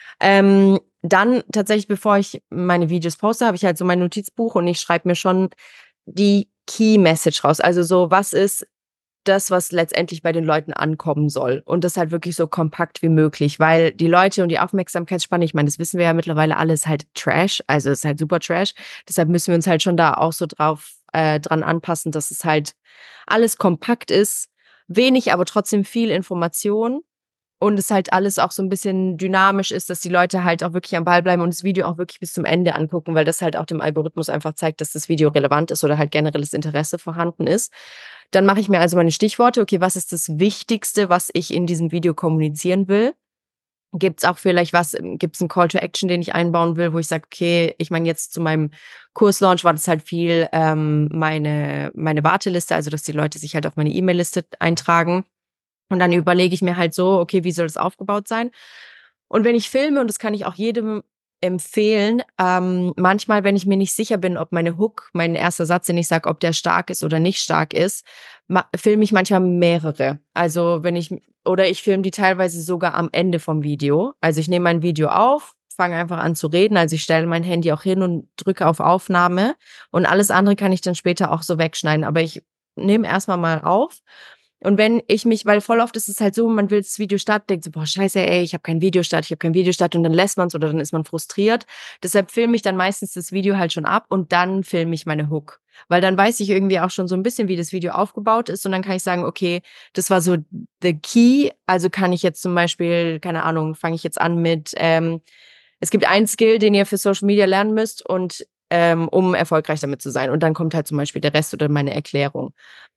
Ähm, dann tatsächlich, bevor ich meine Videos poste, habe ich halt so mein Notizbuch und ich schreibe mir schon die Key Message raus. Also, so: Was ist das, was letztendlich bei den Leuten ankommen soll? Und das halt wirklich so kompakt wie möglich, weil die Leute und die Aufmerksamkeitsspanne ich meine, das wissen wir ja mittlerweile alle, ist halt Trash, also, ist halt super Trash. Deshalb müssen wir uns halt schon da auch so drauf äh, dran anpassen, dass es halt alles kompakt ist, wenig, aber trotzdem viel Information und es halt alles auch so 'n bisschen dynamisch ist, dass die Leute halt auch wirklich am Ball bleiben und das Video auch wirklich bis zum Ende angucken, weil das halt auch dem Algorithmus einfach zeigt, dass das Video relevant ist oder halt generelles Interesse vorhanden ist. Dann mache ich mir also meine Stichworte. Okay, was ist das Wichtigste, was ich in diesem Video kommunizieren will? Gibt's auch vielleicht was ähm, gibt's 'n Call to Action, den ich einbauen will, wo ich sage: „Okay“ ich meine, jetzt zu meinem Kurslaunch war das halt viel, ähm, meine meine Warteliste, also, dass die Leute sich halt auf meine E-Mail-Liste eintragen. Und dann überlege ich mir halt so: „Okay, wie soll das aufgebaut sein?“ Und wenn ich filme, und das kann ich auch jedem empfehlen, ähm, manchmal, wenn ich mir nicht sicher bin, ob meine Hook, mein erster Satz, den ich sage, ob der stark ist oder nicht stark ist, ma filme ich manchmal mehrere. Also, wenn ich oder ich filme die teilweise sogar am Ende vom Video. Also, ich nehme mein Video auf, fange einfach an zu reden. Also, ich stelle mein Handy auch hin und drücke auf Aufnahme und alles andere kann ich dann später auch so wegschneiden. Aber ich nehme erst mal mal auf und wenn ich mich weil voll oft ist es halt so, man will das Video starten, denkt so: „Boah, scheiße, ey, ich habe kein Videostart, ich habe kein Videostart“ und dann lässt man's oder dann ist man frustriert. Deshalb filme ich dann meistens das Video halt schon ab und dann filme ich meine Hook. Weil dann weiß ich irgendwie auch schon so 'n bisschen, wie das Video aufgebaut ist und dann kann ich sagen: „Okay, das war so the key.“ Also, kann ich jetzt zum Beispiel keine Ahnung, fange ich jetzt an mit, ähm: „Es gibt einen Skill, den ihr für Social Media lernen müsst und ähm, um erfolgreich damit zu sein.“ Und dann kommt halt zum Beispiel der Rest oder meine Erklärung.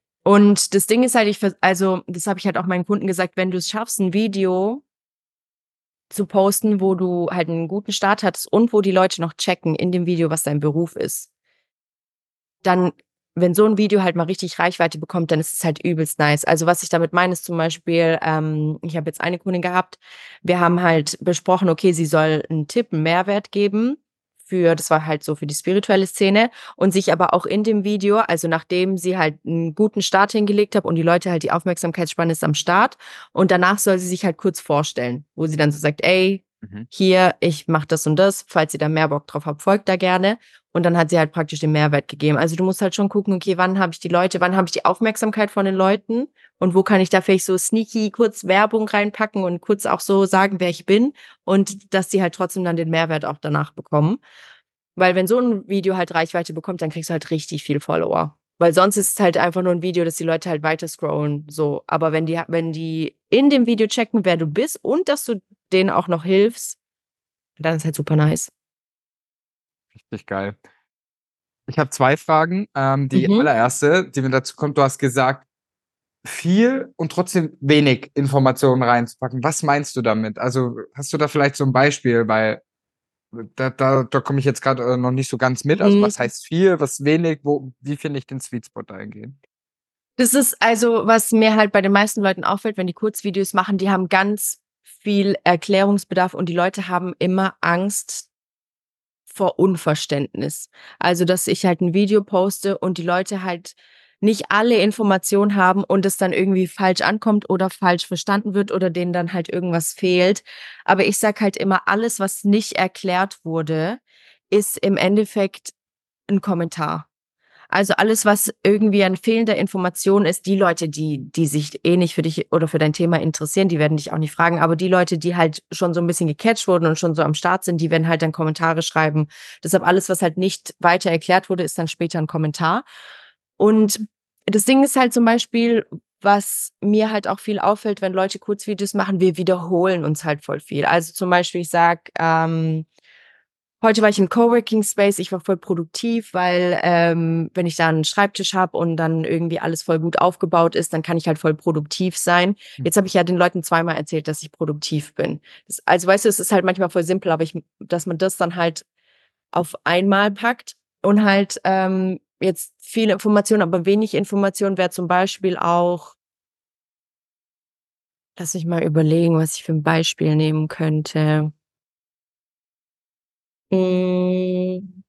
Und das Ding ist halt, ich vers also, das habe ich halt auch meinen Kunden gesagt, wenn du's schaffst, 'n Video zu posten, wo du halt 'n guten Start hattest und wo die Leute noch checken in dem Video, was dein Beruf ist dann, wenn so ein Video halt mal richtig Reichweite bekommt, dann ist es halt übelst nice. Also, was ich damit meine, ist zum Beispiel, ähm, ich habe jetzt eine Kundin gehabt, wir haben halt besprochen, okay, sie soll einen Tipp, einen Mehrwert geben für das war halt so für die spirituelle Szene und sich aber auch in dem Video, also nachdem sie halt einen guten Start hingelegt hat und die Leute halt die Aufmerksamkeitsspanne ist am Start und danach soll sie sich halt kurz vorstellen, wo sie dann so sagt: „Ey, Mhm. hier, ich mache das und das. Falls ihr da mehr Bock drauf habt, folgt da gerne." Und dann hat sie halt praktisch den Mehrwert gegeben. Also, du musst halt schon gucken, okay, wann habe ich die Leute wann habe ich die Aufmerksamkeit von den Leuten und wo kann ich da vielleicht so sneaky kurz Werbung reinpacken und kurz auch so sagen, wer ich bin und dass die halt trotzdem dann den Mehrwert auch danach bekommen. Weil wenn so 'n Video halt Reichweite bekommt, dann kriegst du halt richtig viel Follower. Weil sonst ist es halt einfach nur 'n Video, dass die Leute halt weiter scrollen, so. Aber wenn die wenn die in dem Video checken, wer du bist und dass du denen auch noch hilfst, dann ist halt super nice. Richtig geil. Ich habe zwei Fragen. Ähm, die Mhm. allererste, die mir dazu kommt, du hast gesagt, viel und trotzdem wenig Informationen reinzupacken. Was meinst du damit? Also, hast du da vielleicht so 'n Beispiel? Weil da da da komme ich jetzt grad, äh, noch nicht so ganz mit. Also, was Mhm. heißt viel, was wenig? Wo wie finde ich den Sweet Spot dahingehend? Das ist also, was mir halt bei den meisten Leuten auffällt, wenn die Kurzvideos machen, die haben ganz viel Erklärungsbedarf und die Leute haben immer Angst vor Unverständnis. Also, dass ich halt 'n Video poste und die Leute halt nicht alle Informationen haben und es dann irgendwie falsch ankommt oder falsch verstanden wird oder denen dann halt irgendwas fehlt. Aber ich sage halt immer, alles, was nicht erklärt wurde, ist im Endeffekt 'n Kommentar. Also, alles, was irgendwie an fehlender Information ist, die Leute, die die sich eh nicht für dich oder für dein Thema interessieren, die werden dich auch nicht fragen. Aber die Leute, die halt schon so 'n bisschen gecatcht wurden und schon so am Start sind, die werden halt dann Kommentare schreiben. Deshalb alles, was halt nicht weiter erklärt wurde, ist dann später 'n Kommentar. Und das Ding ist halt zum Beispiel, was mir halt auch viel auffällt, wenn Leute Kurzvideos machen, wir wiederholen uns halt voll viel. Also, zum Beispiel, ich sage, ähm: „Heute war ich im Coworking Space, ich war voll produktiv, weil, ähm, wenn ich da 'n Schreibtisch habe und dann irgendwie alles voll gut aufgebaut ist, dann kann ich halt voll produktiv sein." Hm. Jetzt habe ich ja den Leuten zweimal erzählt, dass ich produktiv bin. Das also, weißt du, es ist halt manchmal voll simpel, aber ich dass man das dann halt auf einmal packt und halt, ähm, jetzt viele Informationen, aber wenig Information wäre zum Beispiel auch lass mich mal überlegen, was ich für 'n Beispiel nehmen könnte. Hm.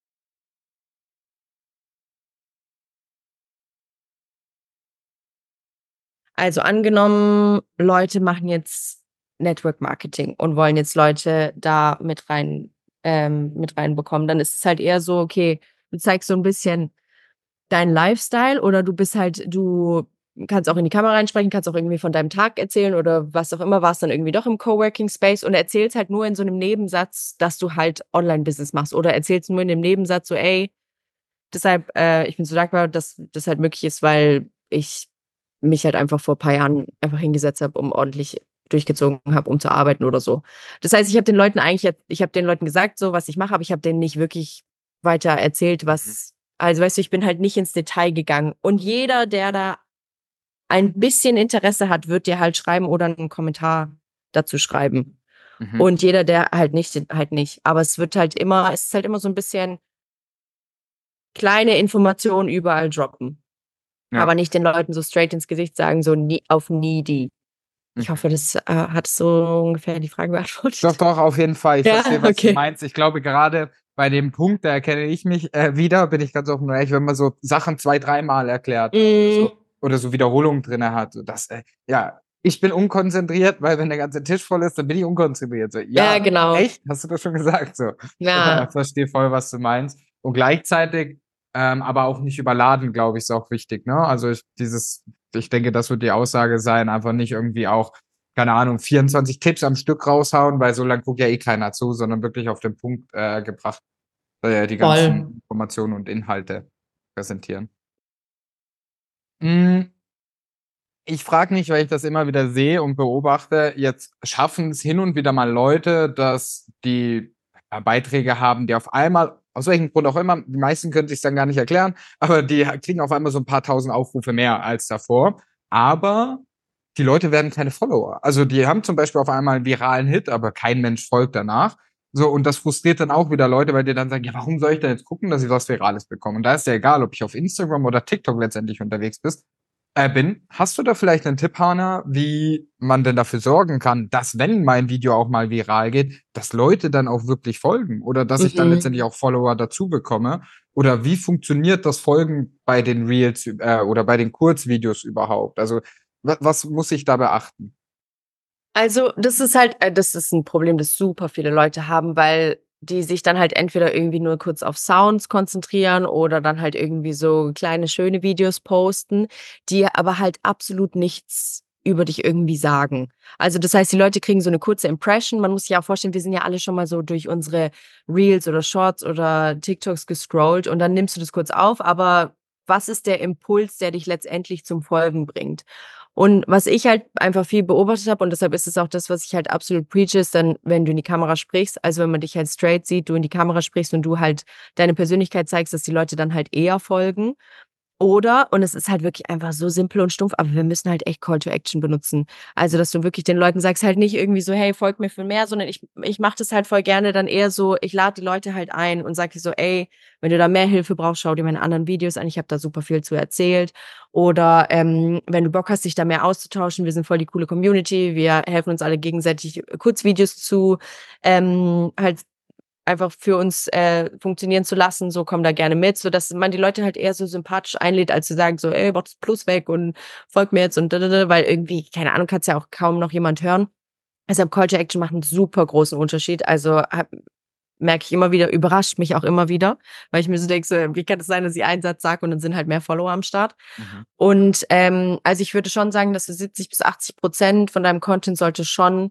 Also, angenommen, Leute machen jetzt Network Marketing und wollen jetzt Leute da mit rein ähm, mit reinbekommen. Dann ist es halt eher so, okay, du zeigst so 'n bisschen deinen Lifestyle oder du bist halt du kannst auch in die Kamera reinsprechen, kannst auch irgendwie von deinem Tag erzählen oder was auch immer, warst dann irgendwie doch im Coworking Space und erzählst halt nur in so 'nem Nebensatz, dass du halt Online-Business machst oder erzählst nur in dem Nebensatz so: „Ey, deshalb, äh, ich bin so dankbar, dass das halt möglich ist, weil ich mich halt einfach vor paar Jahren einfach hingesetzt habe, um ordentlich durchgezogen habe, um zu arbeiten" oder so. Das heißt, ich habe den Leuten eigentlich jetzt ich habe den Leuten gesagt, so, was ich mache, aber ich habe denen nicht wirklich weiter erzählt, Mhm. was also, weißt du, ich bin halt nicht ins Detail gegangen. Und jeder, der da ein bisschen Interesse hat, wird dir halt schreiben oder 'nen Kommentar dazu schreiben. Mhm. Und jeder, der halt nicht halt nicht. Aber es wird halt immer es ist halt immer so 'n bisschen kleine Informationen überall droppen. Ja. Aber nicht den Leuten so straight ins Gesicht sagen, so nie auf needy. Ich Mhm. hoffe, das, äh, hat so ungefähr die Frage Doch, beantwortet. doch, auf jeden Fall. Ich Ja, verstehe, was du okay. meinst. Ich glaube, gerade bei dem Punkt, da erkenne ich mich, äh, wieder, bin ich ganz offen und ehrlich, wenn man so Sachen zwei, dreimal erklärt, so Mhm. oder so Wiederholungen drinne hat, so das, äh ja, ich bin unkonzentriert, weil wenn der ganze Tisch voll ist, dann bin ich unkonzentriert. So: Ja, „Ja, genau. echt? Hast du das schon gesagt?" So. Ja, Ja. verstehe voll, was du meinst. Und gleichzeitig, ähm, aber auch nicht überladen, glaube ich, ist auch wichtig, ne? Also, ich dieses ich denke, das wird die Aussage sein, einfach nicht irgendwie auch, keine Ahnung, vierundzwanzig Tipps am Stück raushauen, weil so lang guckt ja eh keiner zu, sondern wirklich auf den Punkt, äh, gebracht, äh, die ganzen Voll. Informationen und Inhalte präsentieren. Hm ich frage mich, weil ich das immer wieder sehe und beobachte, jetzt schaffen's hin und wieder mal Leute, dass die, ja, Beiträge haben, die auf einmal aus welchem Grund auch immer, die meisten können sich's dann gar nicht erklären, aber die ha kriegen auf einmal so 'n paar Tausend Aufrufe mehr als davor. Aber die Leute werden keine Follower. Also, die haben zum Beispiel auf einmal 'n viralen Hit, aber kein Mensch folgt danach. So, und das frustriert dann auch wieder Leute, weil die dann sagen, ja, warum soll ich denn jetzt gucken, dass ich was Virales bekomme? Und da ist ja egal, ob ich auf Instagram oder TikTok letztendlich unterwegs bist, äh, bin. Hast du da vielleicht einen Tipp, Hannah, wie man denn dafür sorgen kann, dass, wenn mein Video auch mal viral geht, dass Leute dann auch wirklich folgen oder dass ich dann letztendlich Mhm. auch Follower dazu bekomme? Oder wie funktioniert das Folgen bei den Reels äh, oder bei den Kurzvideos überhaupt? Also, wa was muss ich da beachten? Also, das ist halt äh, das ist 'n Problem, das super viele Leute haben, weil die sich dann halt entweder irgendwie nur kurz auf Sounds konzentrieren oder dann halt irgendwie so kleine, schöne Videos posten, die aber halt absolut nichts über dich irgendwie sagen. Also, das heißt, die Leute kriegen so 'ne kurze Impression. Man muss sich auch vorstellen, wir sind ja alle schon mal so durch unsere Reels oder Shorts oder TikToks gescrollt und dann nimmst du das kurz auf, aber was ist der Impuls, der dich letztendlich zum Folgen bringt? Und was ich halt einfach viel beobachtet habe und deshalb ist es auch das, was ich halt absolut preache, ist dann, wenn du in die Kamera sprichst, also wenn man dich halt straight sieht, du in die Kamera sprichst und du halt deine Persönlichkeit zeigst, dass die Leute dann halt eher folgen. Oder und es ist halt wirklich einfach so simpel und stumpf, aber wir müssen halt echt Call to Action benutzen. Also, dass du wirklich den Leuten sagst halt nicht irgendwie so: „Hey, folgt mir für mehr“, sondern ich ich mache das halt voll gerne dann eher so, ich lade die Leute halt ein und sage so: „Ey, wenn du da mehr Hilfe brauchst, schau dir meine anderen Videos an. Ich habe da super viel zu erzählt.“ Oder, ähm, wenn du Bock hast, dich da mehr auszutauschen, wir sind voll die coole Community, wir helfen uns alle gegenseitig, Kurzvideos zu, ähm, halt einfach für uns, äh, funktionieren zu lassen, so komm da gerne mit, sodass man die Leute halt eher so sympathisch einlädt, als zu sagen so: „Ey, mach das Plus weg und folgt mir jetzt und da da da“, weil irgendwie, keine Ahnung, kann's ja auch kaum noch jemand hören. Deshalb Call to Action macht 'n super großen Unterschied. Also, habe merke ich immer wieder, überrascht mich auch immer wieder, weil ich mir so denke so: „Wie kann es sein, dass ich einen Satz sage und dann sind halt mehr Follower am Start?“ Mhm. Und, ähm, also, ich würde schon sagen, dass so siebzig bis achtzig Prozent von deinem Content sollte schon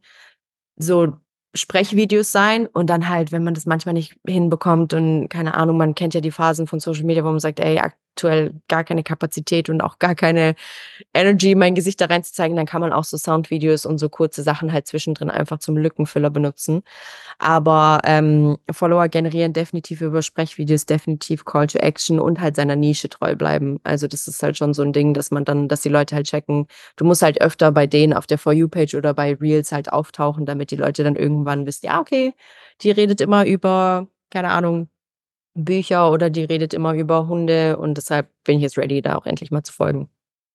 so Sprechvideos sein und dann halt, wenn man das manchmal nicht hinbekommt und keine Ahnung, man kennt ja die Phasen von Social Media, wo man sagt: „Ey, aktuell gar keine Kapazität und auch gar keine Energy, mein Gesicht da reinzuzeigen“, dann kann man auch so Soundvideos und so kurze Sachen halt zwischendrin einfach zum Lückenfüller benutzen. Aber, ähm, Follower generieren definitiv über Sprechvideos, definitiv Call to Action und halt seiner Nische treu bleiben. Also, das ist halt schon so 'n Ding, dass man dann dass die Leute halt checken, du musst halt öfter bei denen auf der For You Page oder bei Reels halt auftauchen, damit die Leute dann irgendwann wissen: „Ja, okay, die redet immer über, keine Ahnung, Bücher oder die redet immer über Hunde und deshalb bin ich jetzt ready, da auch endlich mal zu folgen.“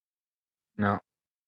Ja.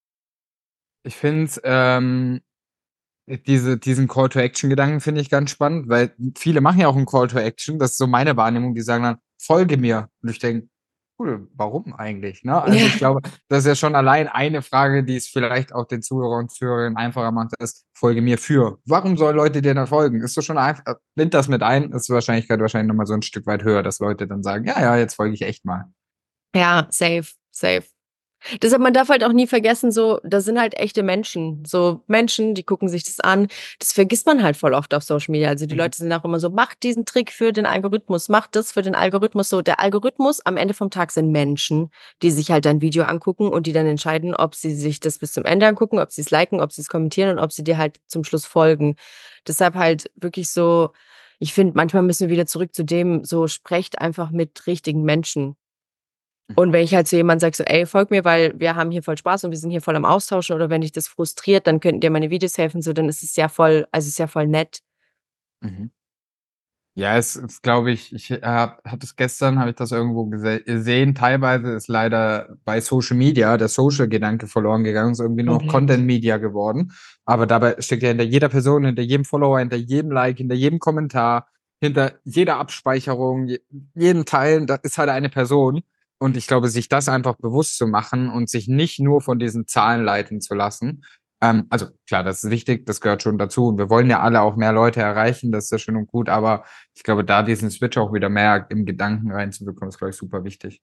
Ich finde es, ähm diese diesen Call-to-Action-Gedanken finde ich ganz spannend, weil viele machen ja auch 'n Call-to-Action. Das ist so meine Wahrnehmung. Die sagen dann: „Folge mir.“ Und ich denke: „Cool, warum eigentlich?“ Ne? Also, ich glaube, das ist ja schon allein eine Frage, die es vielleicht auch den Zuhörer und Zuhörerinnen einfacher macht, ist: „Folge mir für.“ Warum sollen Leute dir dann folgen? Ist doch schon einf äh, bind das mit ein, ist die Wahrscheinlichkeit wahrscheinlich noch mal so 'n Stück weit höher, dass Leute dann sagen: „Ja, ja, jetzt folge ich echt mal.“ Ja, safe, safe. Deshalb, man darf halt auch nie vergessen, so, das sind halt echte Menschen. So Menschen, die gucken sich das an. Das vergisst man halt voll oft auf Social Media. Also, die Mhm. Leute sind auch immer so: „Mach diesen Trick für den Algorithmus, mach das für den Algorithmus“, so. Der Algorithmus am Ende vom Tag sind Menschen, die sich halt dein Video angucken und die dann entscheiden, ob sie sich das bis zum Ende angucken, ob sie's liken, ob sie's kommentieren und ob sie dir halt zum Schluss folgen. Deshalb halt wirklich so ich finde, manchmal müssen wir wieder zurück zu dem, so sprecht einfach mit richtigen Menschen. Mhm. Und wenn ich halt zu jemandem sage so: „Ey, folge mir, weil wir haben hier voll Spaß und wir sind hier voll am Austauschen“ oder wenn dich das frustriert, dann könnten dir meine Videos helfen, so, dann ist es ja voll also, ist ja voll nett. Mhm. Ja, es ist, glaube ich ich habe habe das gestern habe ich das irgendwo gese gesehen. Teilweise ist leider bei Social Media der Social-Gedanke verloren gegangen, ist irgendwie nur noch Komplett. Content Media geworden. Aber dabei steckt ja hinter jeder Person, hinter jedem Follower, hinter jedem Like, hinter jedem Kommentar, hinter jeder Abspeicherung, je jedem Teilen, da ist halt eine Person. Und ich glaube, sich das einfach bewusst zu machen und sich nicht nur von diesen Zahlen leiten zu lassen. Ähm, also klar, das ist wichtig, das gehört schon dazu. Und wir wollen ja alle auch mehr Leute erreichen, das ist ja schön und gut, aber ich glaube, da diesen Switch auch wieder mehr im Gedanken reinzubekommen, ist, glaube ich, super wichtig.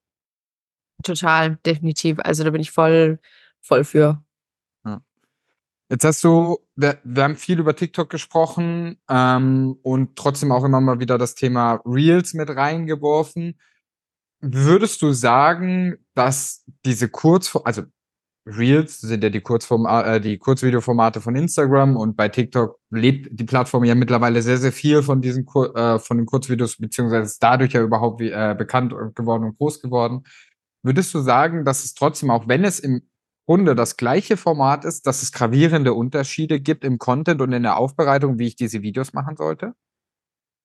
Total, definitiv. Also, da bin ich voll voll für. Ja. Jetzt hast du wir wir haben viel über TikTok gesprochen, ähm, und trotzdem auch immer mal wieder das Thema Reels mit reingeworfen. Würdest du sagen, dass diese Kurzfo also Reels sind ja die Kurzforma äh, die Kurzvideoformate von Instagram und bei TikTok lebt die Plattform ja mittlerweile sehr, sehr viel von diesen Kur äh, von den Kurzvideos, beziehungsweise ist dadurch ja überhaupt wie äh, bekannt geworden und groß geworden. Würdest du sagen, dass es trotzdem, auch wenn es im Grunde das gleiche Format ist, dass es gravierende Unterschiede gibt im Content und in der Aufbereitung, wie ich diese Videos machen sollte?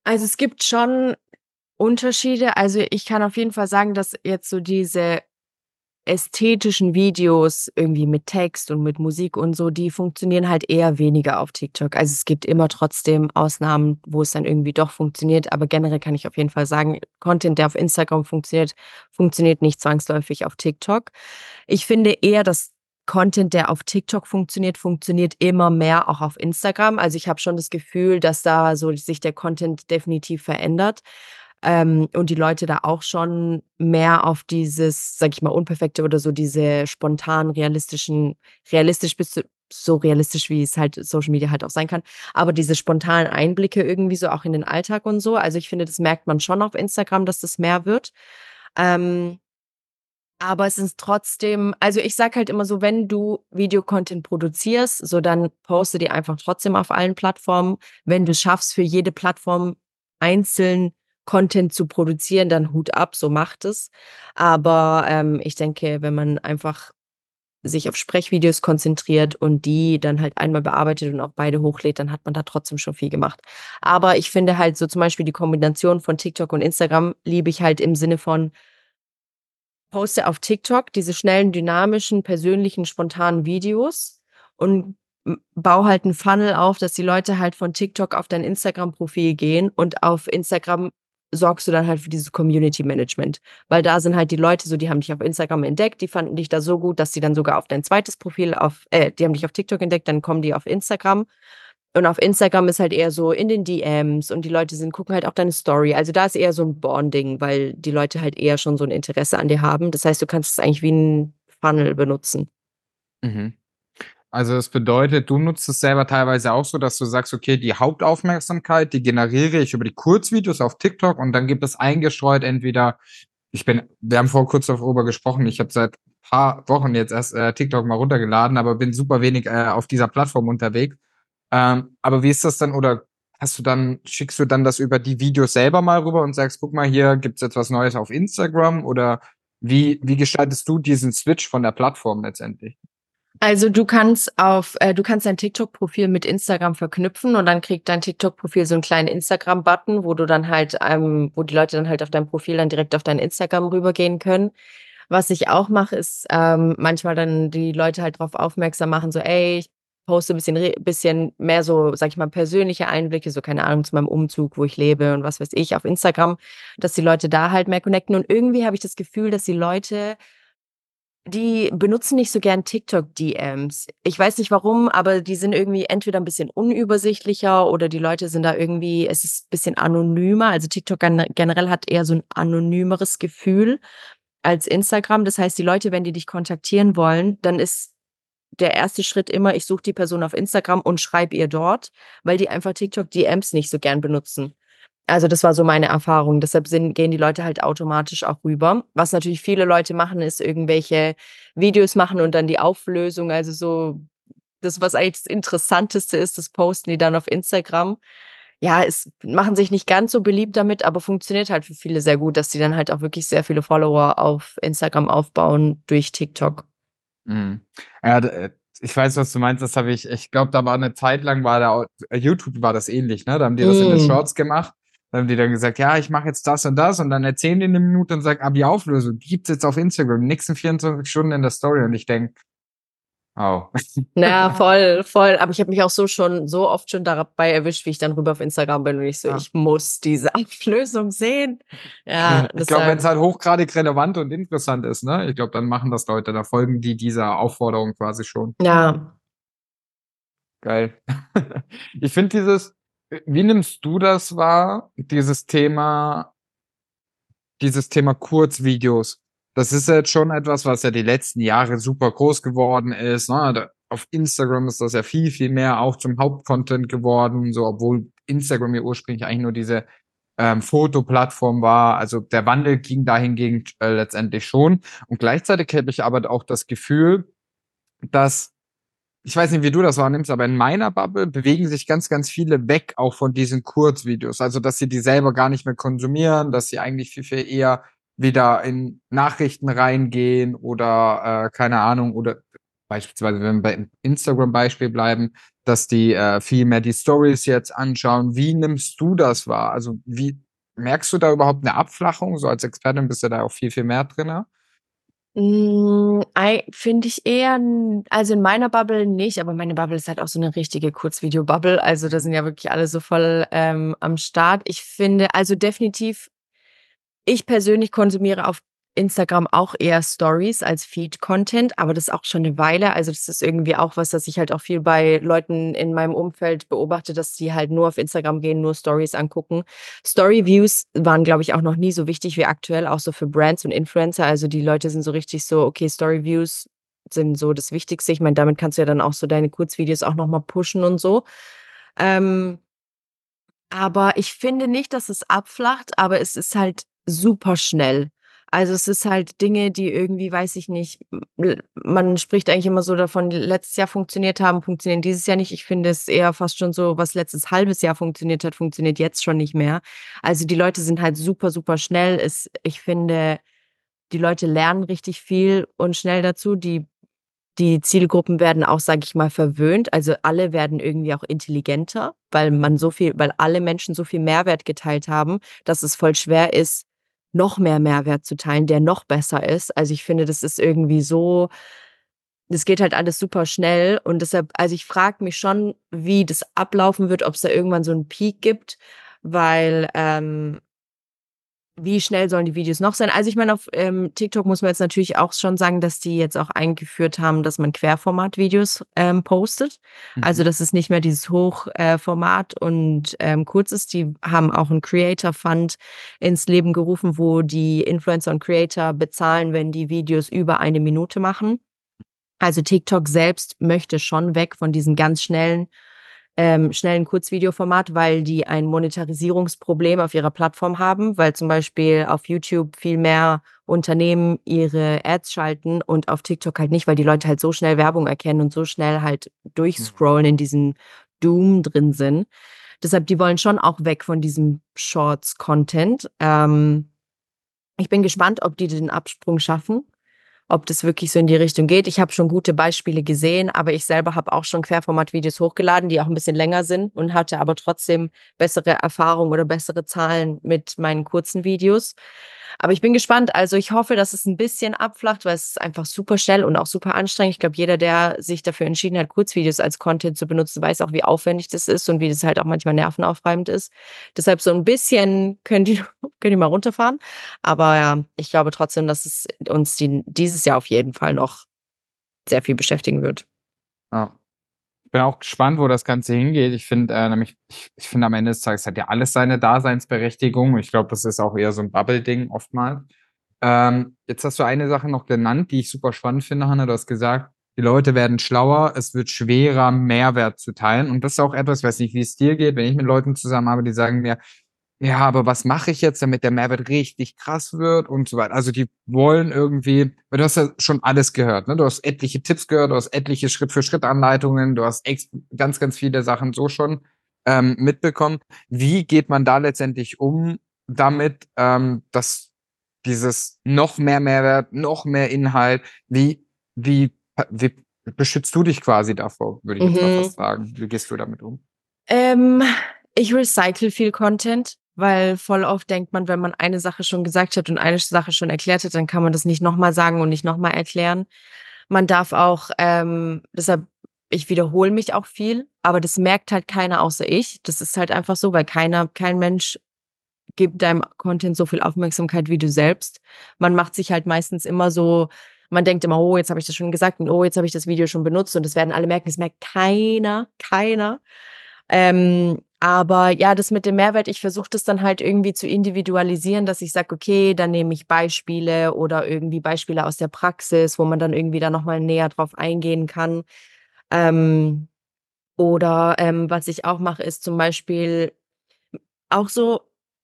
Also, es gibt schon Unterschiede. Also, ich kann auf jeden Fall sagen, dass jetzt so diese ästhetischen Videos irgendwie mit Text und mit Musik und so, die funktionieren halt eher weniger auf TikTok. Also, es gibt immer trotzdem Ausnahmen, wo es dann irgendwie doch funktioniert, aber generell kann ich auf jeden Fall sagen, Content, der auf Instagram funktioniert, funktioniert nicht zwangsläufig auf TikTok. Ich finde eher, dass Content, der auf TikTok funktioniert, funktioniert immer mehr auch auf Instagram. Also, ich habe schon das Gefühl, dass da so sich der Content definitiv verändert, ähm, und die Leute da auch schon mehr auf dieses, sage ich mal, Unperfekte oder so diese spontan realistischen realistisch bis zu so realistisch, wie es halt Social Media halt auch sein kann, aber diese spontanen Einblicke irgendwie so auch in den Alltag und so. Also, ich finde, das merkt man schon auf Instagram, dass das mehr wird. Ähm aber es ist trotzdem, also, ich sage halt immer so, wenn du Videocontent produzierst, so dann poste die einfach trotzdem auf allen Plattformen. Wenn du's schaffst, für jede Plattform einzeln Content zu produzieren, dann Hut ab, so macht es. Aber, ähm, ich denke, wenn man einfach sich auf Sprechvideos konzentriert und die dann halt einmal bearbeitet und auch beide hochlädt, dann hat man da trotzdem schon viel gemacht. Aber ich finde halt so zum Beispiel die Kombination von TikTok und Instagram liebe ich halt im Sinne von poste auf TikTok diese schnellen, dynamischen, persönlichen, spontanen Videos und m baue halt 'n Funnel auf, dass die Leute halt von TikTok auf dein Instagram-Profil gehen und auf Instagram sorgst du dann halt für dieses Community Management. Weil da sind halt die Leute so, die haben dich auf Instagram entdeckt, die fanden dich da so gut, dass sie dann sogar auf dein zweites Profil auf äh, die haben dich auf TikTok entdeckt, dann kommen die auf Instagram. Und auf Instagram ist halt eher so in den D Ms und die Leute sind gucken halt auch deine Story. Also, da ist eher so 'n Bonding, weil die Leute halt eher schon so 'n Interesse an dir haben. Das heißt, du kannst es eigentlich wie 'n Funnel benutzen. Mhm. Also, das bedeutet, du nutzt es selber teilweise auch so, dass du sagst: „Okay, die Hauptaufmerksamkeit, die generiere ich über die Kurzvideos auf TikTok und dann gibt es eingestreut entweder ich bin wir haben vor kurz darüber gesprochen, ich habe seit paar Wochen jetzt erst, äh, TikTok mal runtergeladen, aber bin super wenig, äh, auf dieser Plattform unterwegs. Ähm, aber wie ist das dann oder hast du dann schickst du dann das über die Videos selber mal rüber und sagst: „Guck mal, hier gibt's jetzt was Neues auf Instagram“, oder wie wie gestaltest du diesen Switch von der Plattform letztendlich? Also, du kannst auf äh, du kannst dein TikTok-Profil mit Instagram verknüpfen und dann kriegt dein TikTok-Profil so 'n kleinen Instagram-Button, wo du dann halt ähm, wo die Leute dann halt auf dein Profil dann direkt auf dein Instagram rübergehen können. Was ich auch mache, ist, ähm, manchmal dann die Leute halt drauf aufmerksam machen, so: „Ey, ich poste 'n bisschen re bisschen mehr so, sage ich mal, persönliche Einblicke, so, keine Ahnung, zu meinem Umzug, wo ich lebe und was weiß ich, auf Instagram“, dass die Leute da halt mehr connecten. Und irgendwie habe ich das Gefühl, dass die Leute die benutzen nicht so gern TikTok-D Ms. Ich weiß nicht warum, aber die sind irgendwie entweder 'n bisschen unübersichtlicher oder die Leute sind da irgendwie es ist bisschen anonymer. Also, TikTok gene generell hat eher so 'n anonymeres Gefühl als Instagram. Das heißt, die Leute, wenn die dich kontaktieren wollen, dann ist der erste Schritt immer, ich suche die Person auf Instagram und schreibe ihr dort, weil die einfach TikTok-D Ms nicht so gern benutzen. Also, das war so meine Erfahrung. Deshalb sind gehen die Leute halt automatisch auch rüber. Was natürlich viele Leute machen, ist irgendwelche Videos machen und dann die Auflösung, also, so das, was eigentlich das Interessanteste ist, das posten die dann auf Instagram. Ja, es machen sich nicht ganz so beliebt damit, aber funktioniert halt für viele sehr gut, dass die dann halt auch wirklich sehr viele Follower auf Instagram aufbauen durch TikTok. Mhm. Ja, d äh, ich weiß, was du meinst, das habe ich ich glaube, da war 'ne Zeit lang war da au YouTube war das ähnlich, ne? Da haben die das in den Mhm. Shorts gemacht. Da haben die dann gesagt: „Ja, ich mache jetzt das und das“, und dann erzählen die 'ne Minute und sagen: „Ah, die Auflösung, die gibt's jetzt auf Instagram, die nächsten vierundzwanzig Stunden in der Story.“ Und ich denke: „Oh.“ Ja, voll, voll. Aber ich habe mich auch so schon so oft schon dabei erwischt, wie ich dann rüber auf Instagram bin und ich so: Ja. „Ich muss diese Auflösung sehen.“ Ja, Ich glaube, deshalb wenn's halt hochgradig relevant und interessant ist, ne? Ich glaube, dann machen das Leute, da folgen die dieser Aufforderung quasi schon. Ja. Geil. Ich finde dieses äh, wie nimmst du das wahr, dieses Thema dieses Thema Kurzvideos? Das ist ja jetzt schon etwas, was ja die letzten Jahre super groß geworden ist, ne? Da auf Instagram ist das ja viel, viel mehr auch zum Hauptcontent geworden, so, obwohl Instagram ja ursprünglich eigentlich nur diese, ähm, Fotoplattform war. Also, der Wandel ging dahingehend, äh, letztendlich schon. Und gleichzeitig habe ich aber auch das Gefühl, dass ich weiß nicht, wie du das wahrnimmst, aber in meiner Bubble bewegen sich ganz, ganz viele weg auch von diesen Kurzvideos. Also, dass sie die selber gar nicht mehr konsumieren, dass sie eigentlich viel, viel eher wieder in Nachrichten reingehen oder, äh, keine Ahnung, oder beispielsweise, wenn wir bei Instagram-Beispiel bleiben, dass die, äh, viel mehr die Stories jetzt anschauen. Wie nimmst du das wahr? Also, wie merkst du da überhaupt 'ne Abflachung? So als Expertin bist du da auch viel, viel mehr drinne. Hm, ei finde ich eher n also, in meiner Bubble nicht, aber meine Bubble ist halt auch so 'ne richtige Kurzvideo-Bubble. Also, da sind ja wirklich alle so voll, ähm, am Start. Ich finde also, definitiv ich persönlich konsumiere auf Instagram auch eher Stories als Feed-Content, aber das auch schon 'ne Weile. Also, das ist irgendwie auch was, das ich halt auch viel bei Leuten in meinem Umfeld beobachte, dass die halt nur auf Instagram gehen, nur Stories angucken. Story-Views waren, glaube ich, auch noch nie so wichtig wie aktuell, auch so für Brands und Influencer. Also, die Leute sind so richtig so: „Okay, Story-Views sind so das Wichtigste.“ Ich meine, damit kannst du ja dann auch so deine Kurzvideos auch noch mal pushen und so. Ähm aber ich finde nicht, dass es abflacht, aber es ist halt super schnell. Also, es ist halt Dinge, die irgendwie, weiß ich nicht, m l man spricht eigentlich immer so davon, die letztes Jahr funktioniert haben, funktionieren dieses Jahr nicht. Ich finde es eher fast schon so, was letztes halbes Jahr funktioniert hat, funktioniert jetzt schon nicht mehr. Also, die Leute sind halt super, super schnell. Es ich finde, die Leute lernen richtig viel und schnell dazu. Die die Zielgruppen werden auch, sage ich mal, verwöhnt. Also, alle werden irgendwie auch intelligenter, weil man so viel weil alle Menschen so viel Mehrwert geteilt haben, dass es voll schwer ist, noch mehr Mehrwert zu teilen, der noch besser ist. Also, ich finde, das ist irgendwie so das geht halt alles super schnell und deshalb also, ich frage mich schon, wie das ablaufen wird, ob's da irgendwann so 'n Peak gibt, weil, ähm wie schnell sollen die Videos noch sein? Also, ich meine, auf, ähm, TikTok muss man jetzt natürlich auch schon sagen, dass die jetzt auch eingeführt haben, dass man Querformat-Videos, ähm, postet. Also, Mhm. dass es nicht mehr dieses Hoch äh, Format und, ähm, kurz ist. Die haben auch 'n Creator Fund ins Leben gerufen, wo die Influencer und Creator bezahlen, wenn die Videos über eine Minute machen. Also, TikTok selbst möchte schon weg von diesen ganz schnellen ähm, schnellen Kurzvideoformat, weil die ein Monetarisierungsproblem auf ihrer Plattform haben, weil zum Beispiel auf YouTube viel mehr Unternehmen ihre Ads schalten und auf TikTok halt nicht, weil die Leute halt so schnell Werbung erkennen und so schnell halt Mhm. durchscrollen, in diesem Doom drin sind. Deshalb, die wollen schon auch weg von diesem Shorts-Content. Ähm, ich bin gespannt, ob die den Absprung schaffen, ob das wirklich so in die Richtung geht. Ich habe schon gute Beispiele gesehen, aber ich selber habe auch schon Querformat-Videos hochgeladen, die auch 'n bisschen länger sind und hatte aber trotzdem bessere Erfahrungen oder bessere Zahlen mit meinen kurzen Videos. Aber ich bin gespannt. Also, ich hoffe, dass es 'n bisschen abflacht, weil es ist einfach super schnell und auch super anstrengend. Ich glaube, jeder, der sich dafür entschieden hat, Kurzvideos als Content zu benutzen, weiß auch, wie aufwendig das ist und wie das halt auch manchmal nervenaufreibend ist. Deshalb so 'n bisschen können die können die mal runterfahren. Aber ja, ich glaube trotzdem, dass es uns die dieses Jahr auf jeden Fall noch sehr viel beschäftigen wird. Ja. Bin auch gespannt, wo das Ganze hingeht. Ich finde, äh, nämlich ich ich finde, am Ende des Tages hat ja alles seine Daseinsberechtigung. Ich glaube, das ist auch eher so 'n Bubble-Ding oftmals. Ähm, jetzt hast du eine Sache noch genannt, die ich super spannend finde, Hannah. Du hast gesagt, die Leute werden schlauer, es wird schwerer, Mehrwert zu teilen. Und das ist auch etwas, weiß nicht, wie es dir geht, wenn ich mit Leuten zusammenarbeite, die sagen mir: „Ja, aber was mache ich jetzt, damit der Mehrwert richtig krass wird?“ Und so weiter. Also, die wollen irgendwie weil du hast ja schon alles gehört, ne? Du hast etliche Tipps gehört, du hast etliche Schritt-für-Schritt-Anleitungen, du hast ex ganz, ganz viele Sachen so schon, ähm, mitbekommen. Wie geht man da letztendlich um damit, ähm, dass dieses noch mehr Mehrwert, noch mehr Inhalt wie wie ha wie beschützt du dich quasi davor, würde ich jetzt mal Mhm. fast fragen. Wie gehst du damit um? Ähm, ich recycle viel Content, weil voll oft denkt man, wenn man eine Sache schon gesagt hat und eine Sache schon erklärt hat, dann kann man das nicht noch mal sagen und nicht noch mal erklären. Man darf auch, ähm deshalb ich wiederhole mich auch viel, aber das merkt halt keiner außer ich. Das ist halt einfach so, weil keiner kein Mensch gibt deinem Content so viel Aufmerksamkeit wie du selbst. Man macht sich halt meistens immer so man denkt immer: „Oh, jetzt habe ich das schon gesagt und oh, jetzt habe ich das Video schon benutzt und das werden alle merken.“ Das merkt keiner, keiner. Ähm, aber ja, das mit dem Mehrwert, ich versuche das dann halt irgendwie zu individualisieren, dass ich sage: „Okay, dann nehme ich Beispiele oder irgendwie Beispiele aus der Praxis, wo man dann irgendwie da noch mal näher drauf eingehen kann.“ Ähm, oder, ähm, was ich auch mache, ist zum Beispiel auch so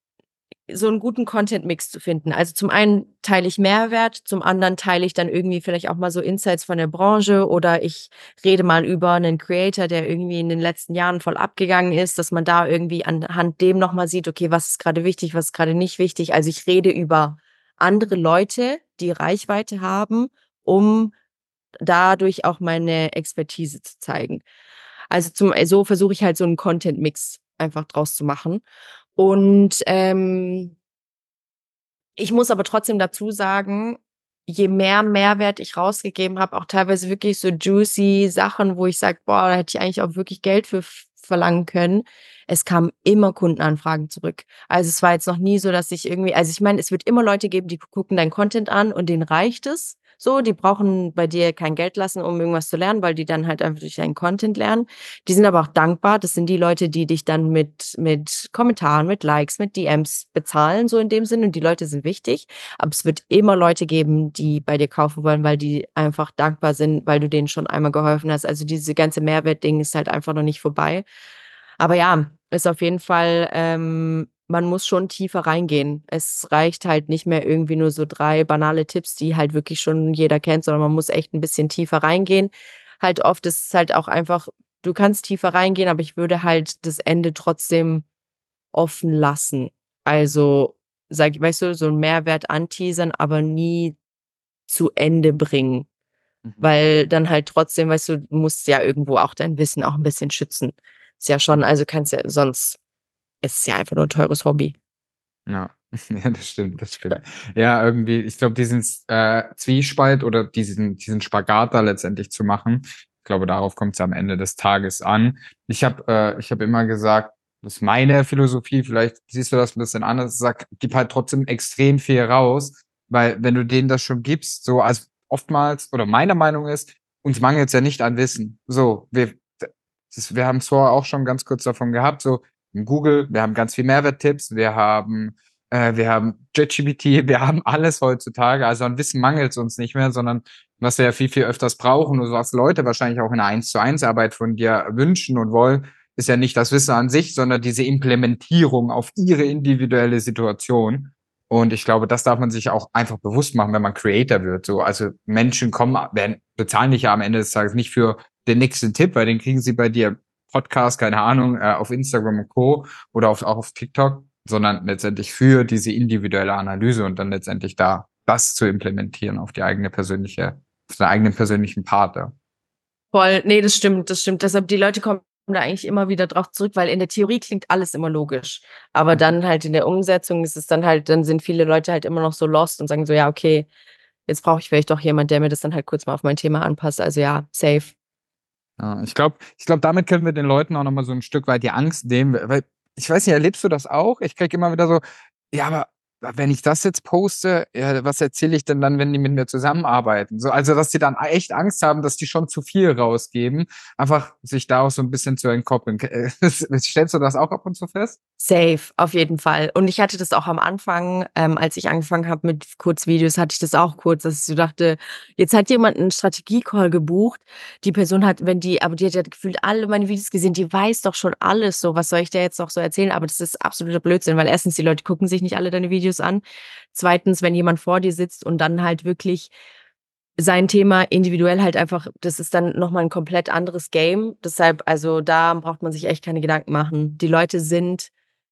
so 'n guten Content-Mix zu finden. Also, zum einen teile ich Mehrwert, zum anderen teile ich dann irgendwie vielleicht auch mal so Insights von der Branche oder ich rede mal über 'nen Creator, der irgendwie in den letzten Jahren voll abgegangen ist, dass man da irgendwie anhand dem noch mal sieht: „Okay, was ist grade wichtig, was ist grade nicht wichtig?“ Also, ich rede über andere Leute, die Reichweite haben, um dadurch auch meine Expertise zu zeigen. Also zum so versuche ich halt so 'n Content-Mix einfach draus zu machen. Und, ähm ich muss aber trotzdem dazu sagen, je mehr Mehrwert ich rausgegeben habe, auch teilweise wirklich so juicy Sachen, wo ich sage: „Boah, da hätte ich eigentlich auch wirklich Geld für v verlangen können." Es kamen immer Kundenanfragen zurück. Also, es war jetzt noch nie so, dass ich irgendwie also, ich meine, es wird immer Leute geben, die gucken deinen Content an und denen reicht es so. Die brauchen bei dir kein Geld lassen, um irgendwas zu lernen, weil die dann halt einfach durch deinen Content lernen. Die sind aber auch dankbar. Das sind die Leute, die dich dann mit mit Kommentaren, mit Likes, mit D Ms bezahlen, so in dem Sinne und die Leute sind wichtig. Aber es wird immer Leute geben, die bei dir kaufen wollen, weil die einfach dankbar sind, weil du denen schon einmal geholfen hast. Also, diese ganze Mehrwert-Ding ist halt einfach noch nicht vorbei. Aber ja, ist auf jeden Fall ähm, man muss schon tiefer reingehen. Es reicht halt nicht mehr irgendwie nur so drei banale Tipps, die halt wirklich schon jeder kennt, sondern man muss echt 'n bisschen tiefer reingehen. Halt oft ist es halt auch einfach du kannst tiefer reingehen, aber ich würde halt das Ende trotzdem offen lassen. Also, sage weißt du, so 'n Mehrwert anteasern, aber nie zu Ende bringen, Mhm. weil dann halt trotzdem weißt du, du musst ja irgendwo auch dein Wissen auch 'n bisschen schützen. Ist ja schon also, kannst ja sonst ist es ja einfach nur 'n teures Hobby. Ja, ja, das stimmt, das stimmt. Ja, irgendwie, ich glaube, diesen s äh, Zwiespalt oder diesen diesen Spagat da letztendlich zu machen, ich glaube, darauf kommt's am Ende des Tages an. Ich habe äh, ich habe immer gesagt, das ist meine Philosophie, vielleicht siehst du das 'n bisschen anders. Ich sage: „Gib halt trotzdem extrem viel raus", weil wenn du denen das schon gibst, so also, oftmals oder meine Meinung ist, uns mangelt's ja nicht an Wissen. So, wir d das wir haben's vorher auch schon ganz kurz davon gehabt, so in Google, wir haben ganz viel Mehrwerttipps, wir haben äh, wir haben ChatGPT, wir haben alles heutzutage. Also, an Wissen mangelt's uns nicht mehr, sondern was wir ja viel, viel öfters brauchen und was Leute wahrscheinlich auch in 'ner Eins-zu-eins-Arbeit von dir wünschen und wollen, ist ja nicht das Wissen an sich, sondern diese Implementierung auf ihre individuelle Situation. Und ich glaube, das darf man sich auch einfach bewusst machen, wenn man Creator wird, so. Also, Menschen kommen werden bezahlen dich ja am Ende des Tages nicht für den nächsten Tipp, weil den kriegen sie bei dir Podcast, keine Ahnung, äh, auf Instagram und Co. oder auf auch auf TikTok, sondern letztendlich für diese individuelle Analyse und dann letztendlich da das zu implementieren auf die eigene persönliche auf den eigenen persönlichen Part, ja. Voll, ne, das stimmt, das stimmt. Deshalb die Leute kommen da eigentlich immer wieder drauf zurück, weil in der Theorie klingt alles immer logisch. Aber Mhm. dann halt in der Umsetzung ist es dann halt dann sind viele Leute halt immer noch so lost und sagen so: „Ja, okay, jetzt brauche ich vielleicht doch jemand, der mir das dann halt kurz mal auf mein Thema anpasst." Also ja, safe. Ja, ich glaube ich glaube, damit können wir den Leuten auch noch mal so 'n Stück weit die Angst nehmen, w weil ich weiß nicht, erlebst du das auch? Ich kriege immer wieder so: „Ja, aber wenn ich das jetzt poste, ja, was erzähle ich denn dann, wenn die mit mir zusammenarbeiten?" So, also, dass die dann echt Angst haben, dass die schon zu viel rausgeben, einfach sich da auch so 'n bisschen zu entkoppeln. K äh, stellst du das auch ab und zu fest? Safe, auf jeden Fall. Und ich hatte das auch am Anfang, ähm, als ich angefangen habe mit Kurzvideos, hatte ich das auch kurz, dass ich so dachte: „Jetzt hat jemand 'n Strategie-Call gebucht. Die Person hat wenn die aber die hat ja gefühlt alle meine Videos gesehen, die weiß doch schon alles so. Was soll ich der jetzt noch so erzählen?" Aber das ist absoluter Blödsinn, weil erstens die Leute gucken sich nicht alle deine Videos an. Zweitens, wenn jemand vor dir sitzt und dann halt wirklich sein Thema individuell halt einfach das ist dann noch mal 'n komplett anderes Game. Deshalb also, da braucht man sich echt keine Gedanken machen. Die Leute sind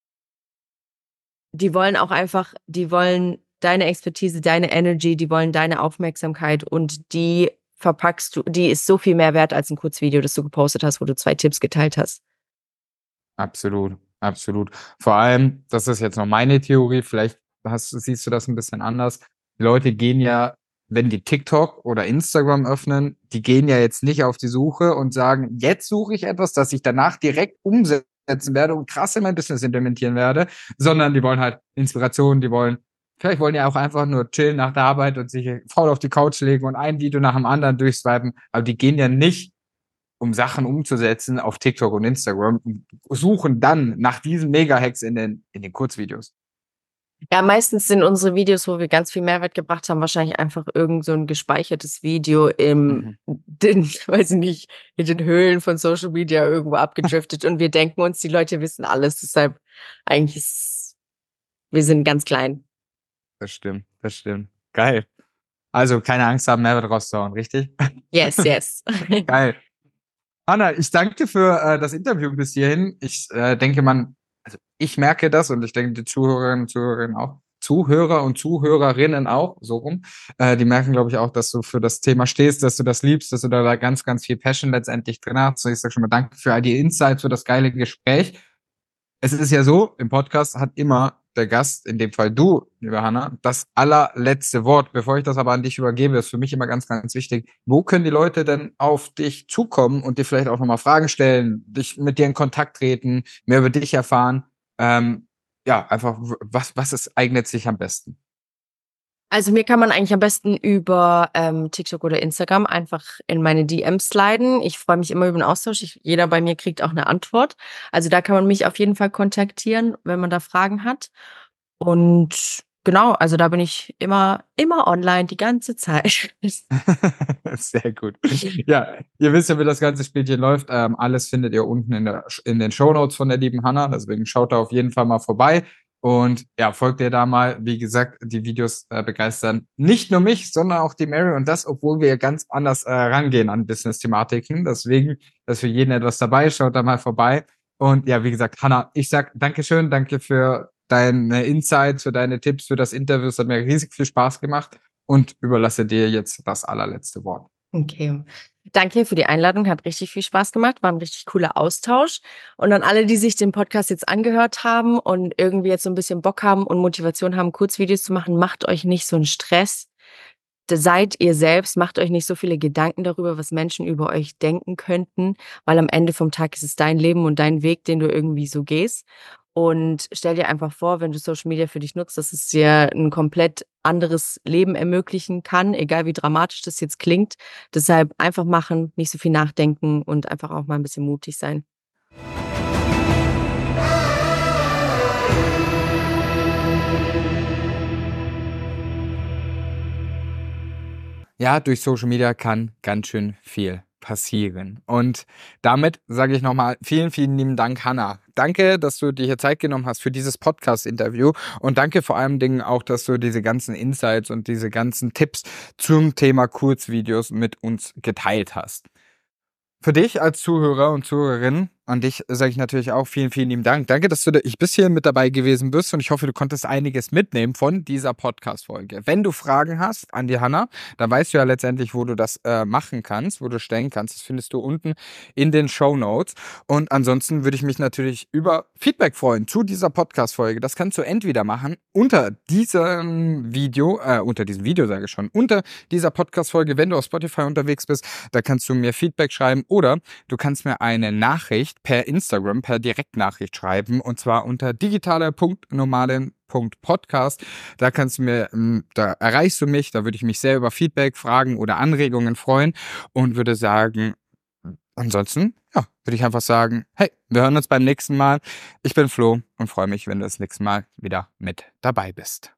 die wollen auch einfach die wollen deine Expertise, deine Energy, die wollen deine Aufmerksamkeit und die verpackst du die ist so viel mehr wert als 'n Kurzvideo, das du gepostet hast, wo du zwei Tipps geteilt hast. Absolut, absolut. Vor allem, das ist jetzt noch meine Theorie, vielleicht hast du siehst du das 'n bisschen anders. Die Leute gehen ja, wenn die TikTok oder Instagram öffnen, die gehen ja jetzt nicht auf die Suche und sagen: „Jetzt suche ich etwas, das ich danach direkt umsetzen werde und krass in mein Business implementieren werde", sondern die wollen halt Inspiration, die wollen vielleicht wollen die auch einfach nur chillen nach der Arbeit und sich faul auf die Couch legen und ein Video nach dem anderen durchswipen. Aber die gehen ja nicht, um Sachen umzusetzen auf TikTok und Instagram und suchen dann nach diesen Mega-Hacks in den in den Kurzvideos. Ja, meistens sind unsere Videos, wo wir ganz viel Mehrwert gebracht haben, wahrscheinlich einfach irgend so 'n gespeichertes Video im Mhm. den weiß ich nicht, in den Höhlen von Social Media irgendwo abgedriftet und wir denken uns, die Leute wissen alles. Deshalb eigentlich ist wir sind ganz klein. Das stimmt, das stimmt. Geil. Also, keine Angst haben, Mehrwert rauszuhauen, richtig? Yes, yes. Geil. Anna, ich danke dir für, äh, das Interview bis hierhin. Ich, äh, denke, man also, ich merke das und ich denke, die Zuhörerinnen und Zuhörerinnen auch Zuhörer und Zuhörerinnen auch, so rum, äh, die merken, glaube ich, auch, dass du für das Thema stehst, dass du das liebst, dass du da ganz, ganz viel Passion letztendlich drin hast. So, ich sage schon mal danke für all die Insights, für das geile Gespräch. Es ist ja so, im Podcast hat immer der Gast, in dem Fall du, liebe Hanna, das allerletzte Wort. Bevor ich das aber an dich übergebe, ist für mich immer ganz, ganz wichtig. Wo können die Leute denn auf dich zukommen und dir vielleicht auch nochmal Fragen stellen, dich mit dir in Kontakt treten, mehr über dich erfahren? Ähm, ja, einfach, was, was ist, eignet sich am besten? Also mir kann man eigentlich am besten über ähm, TikTok oder Instagram einfach in meine D Ms sliden. Ich freue mich immer über den Austausch. Ich, jeder bei mir kriegt auch eine Antwort. Also da kann man mich auf jeden Fall kontaktieren, wenn man da Fragen hat. Und genau, also da bin ich immer, immer online die ganze Zeit. Sehr gut. Ja, ihr wisst ja, wie das ganze Spielchen läuft. Ähm, alles findet ihr unten in, der, in den Shownotes von der lieben Hanna. Deswegen schaut da auf jeden Fall mal vorbei. Und ja, folgt ihr da mal. Wie gesagt, die Videos äh, begeistern nicht nur mich, sondern auch die Mary. Und das, obwohl wir ganz anders äh, rangehen an Business-Thematiken. Deswegen ist für jeden etwas dabei. Schaut da mal vorbei. Und ja, wie gesagt, Hanna, ich sag Dankeschön. Danke für deine Insights, für deine Tipps, für das Interview. Es hat mir riesig viel Spaß gemacht und überlasse dir jetzt das allerletzte Wort. Okay. Danke für die Einladung, hat richtig viel Spaß gemacht, war ein richtig cooler Austausch. Und an alle, die sich den Podcast jetzt angehört haben und irgendwie jetzt so ein bisschen Bock haben und Motivation haben, Kurzvideos zu machen, macht euch nicht so einen Stress. Da seid ihr selbst, macht euch nicht so viele Gedanken darüber, was Menschen über euch denken könnten, weil am Ende vom Tag ist es dein Leben und dein Weg, den du irgendwie so gehst. Und stell dir einfach vor, wenn du Social Media für dich nutzt, dass es dir ein komplett anderes Leben ermöglichen kann, egal wie dramatisch das jetzt klingt. Deshalb einfach machen, nicht so viel nachdenken und einfach auch mal ein bisschen mutig sein. Ja, durch Social Media kann ganz schön viel passieren. Und damit sage ich nochmal vielen, vielen lieben Dank, Hanna. Danke, dass du dir hier Zeit genommen hast für dieses Podcast-Interview und danke vor allem Dingen auch, dass du diese ganzen Insights und diese ganzen Tipps zum Thema Kurzvideos mit uns geteilt hast. Für dich als Zuhörer und Zuhörerin, an dich sage ich natürlich auch vielen, vielen lieben Dank. Danke, dass du da, ich bis hier mit dabei gewesen bist und ich hoffe, du konntest einiges mitnehmen von dieser Podcast-Folge. Wenn du Fragen hast an die Hanna, dann weißt du ja letztendlich, wo du das äh, machen kannst, wo du stellen kannst. Das findest du unten in den Shownotes. Und ansonsten würde ich mich natürlich über Feedback freuen zu dieser Podcast-Folge. Das kannst du entweder machen unter diesem Video, äh, unter diesem Video sage ich schon, unter dieser Podcast-Folge, wenn du auf Spotify unterwegs bist, da kannst du mir Feedback schreiben oder du kannst mir eine Nachricht per Instagram, per Direktnachricht schreiben und zwar unter digitale Punkt nomaden Punkt podcast. Da kannst du mir, da erreichst du mich, da würde ich mich sehr über Feedback, Fragen oder Anregungen freuen und würde sagen, ansonsten, ja, würde ich einfach sagen, hey, wir hören uns beim nächsten Mal. Ich bin Flo und freue mich, wenn du das nächste Mal wieder mit dabei bist.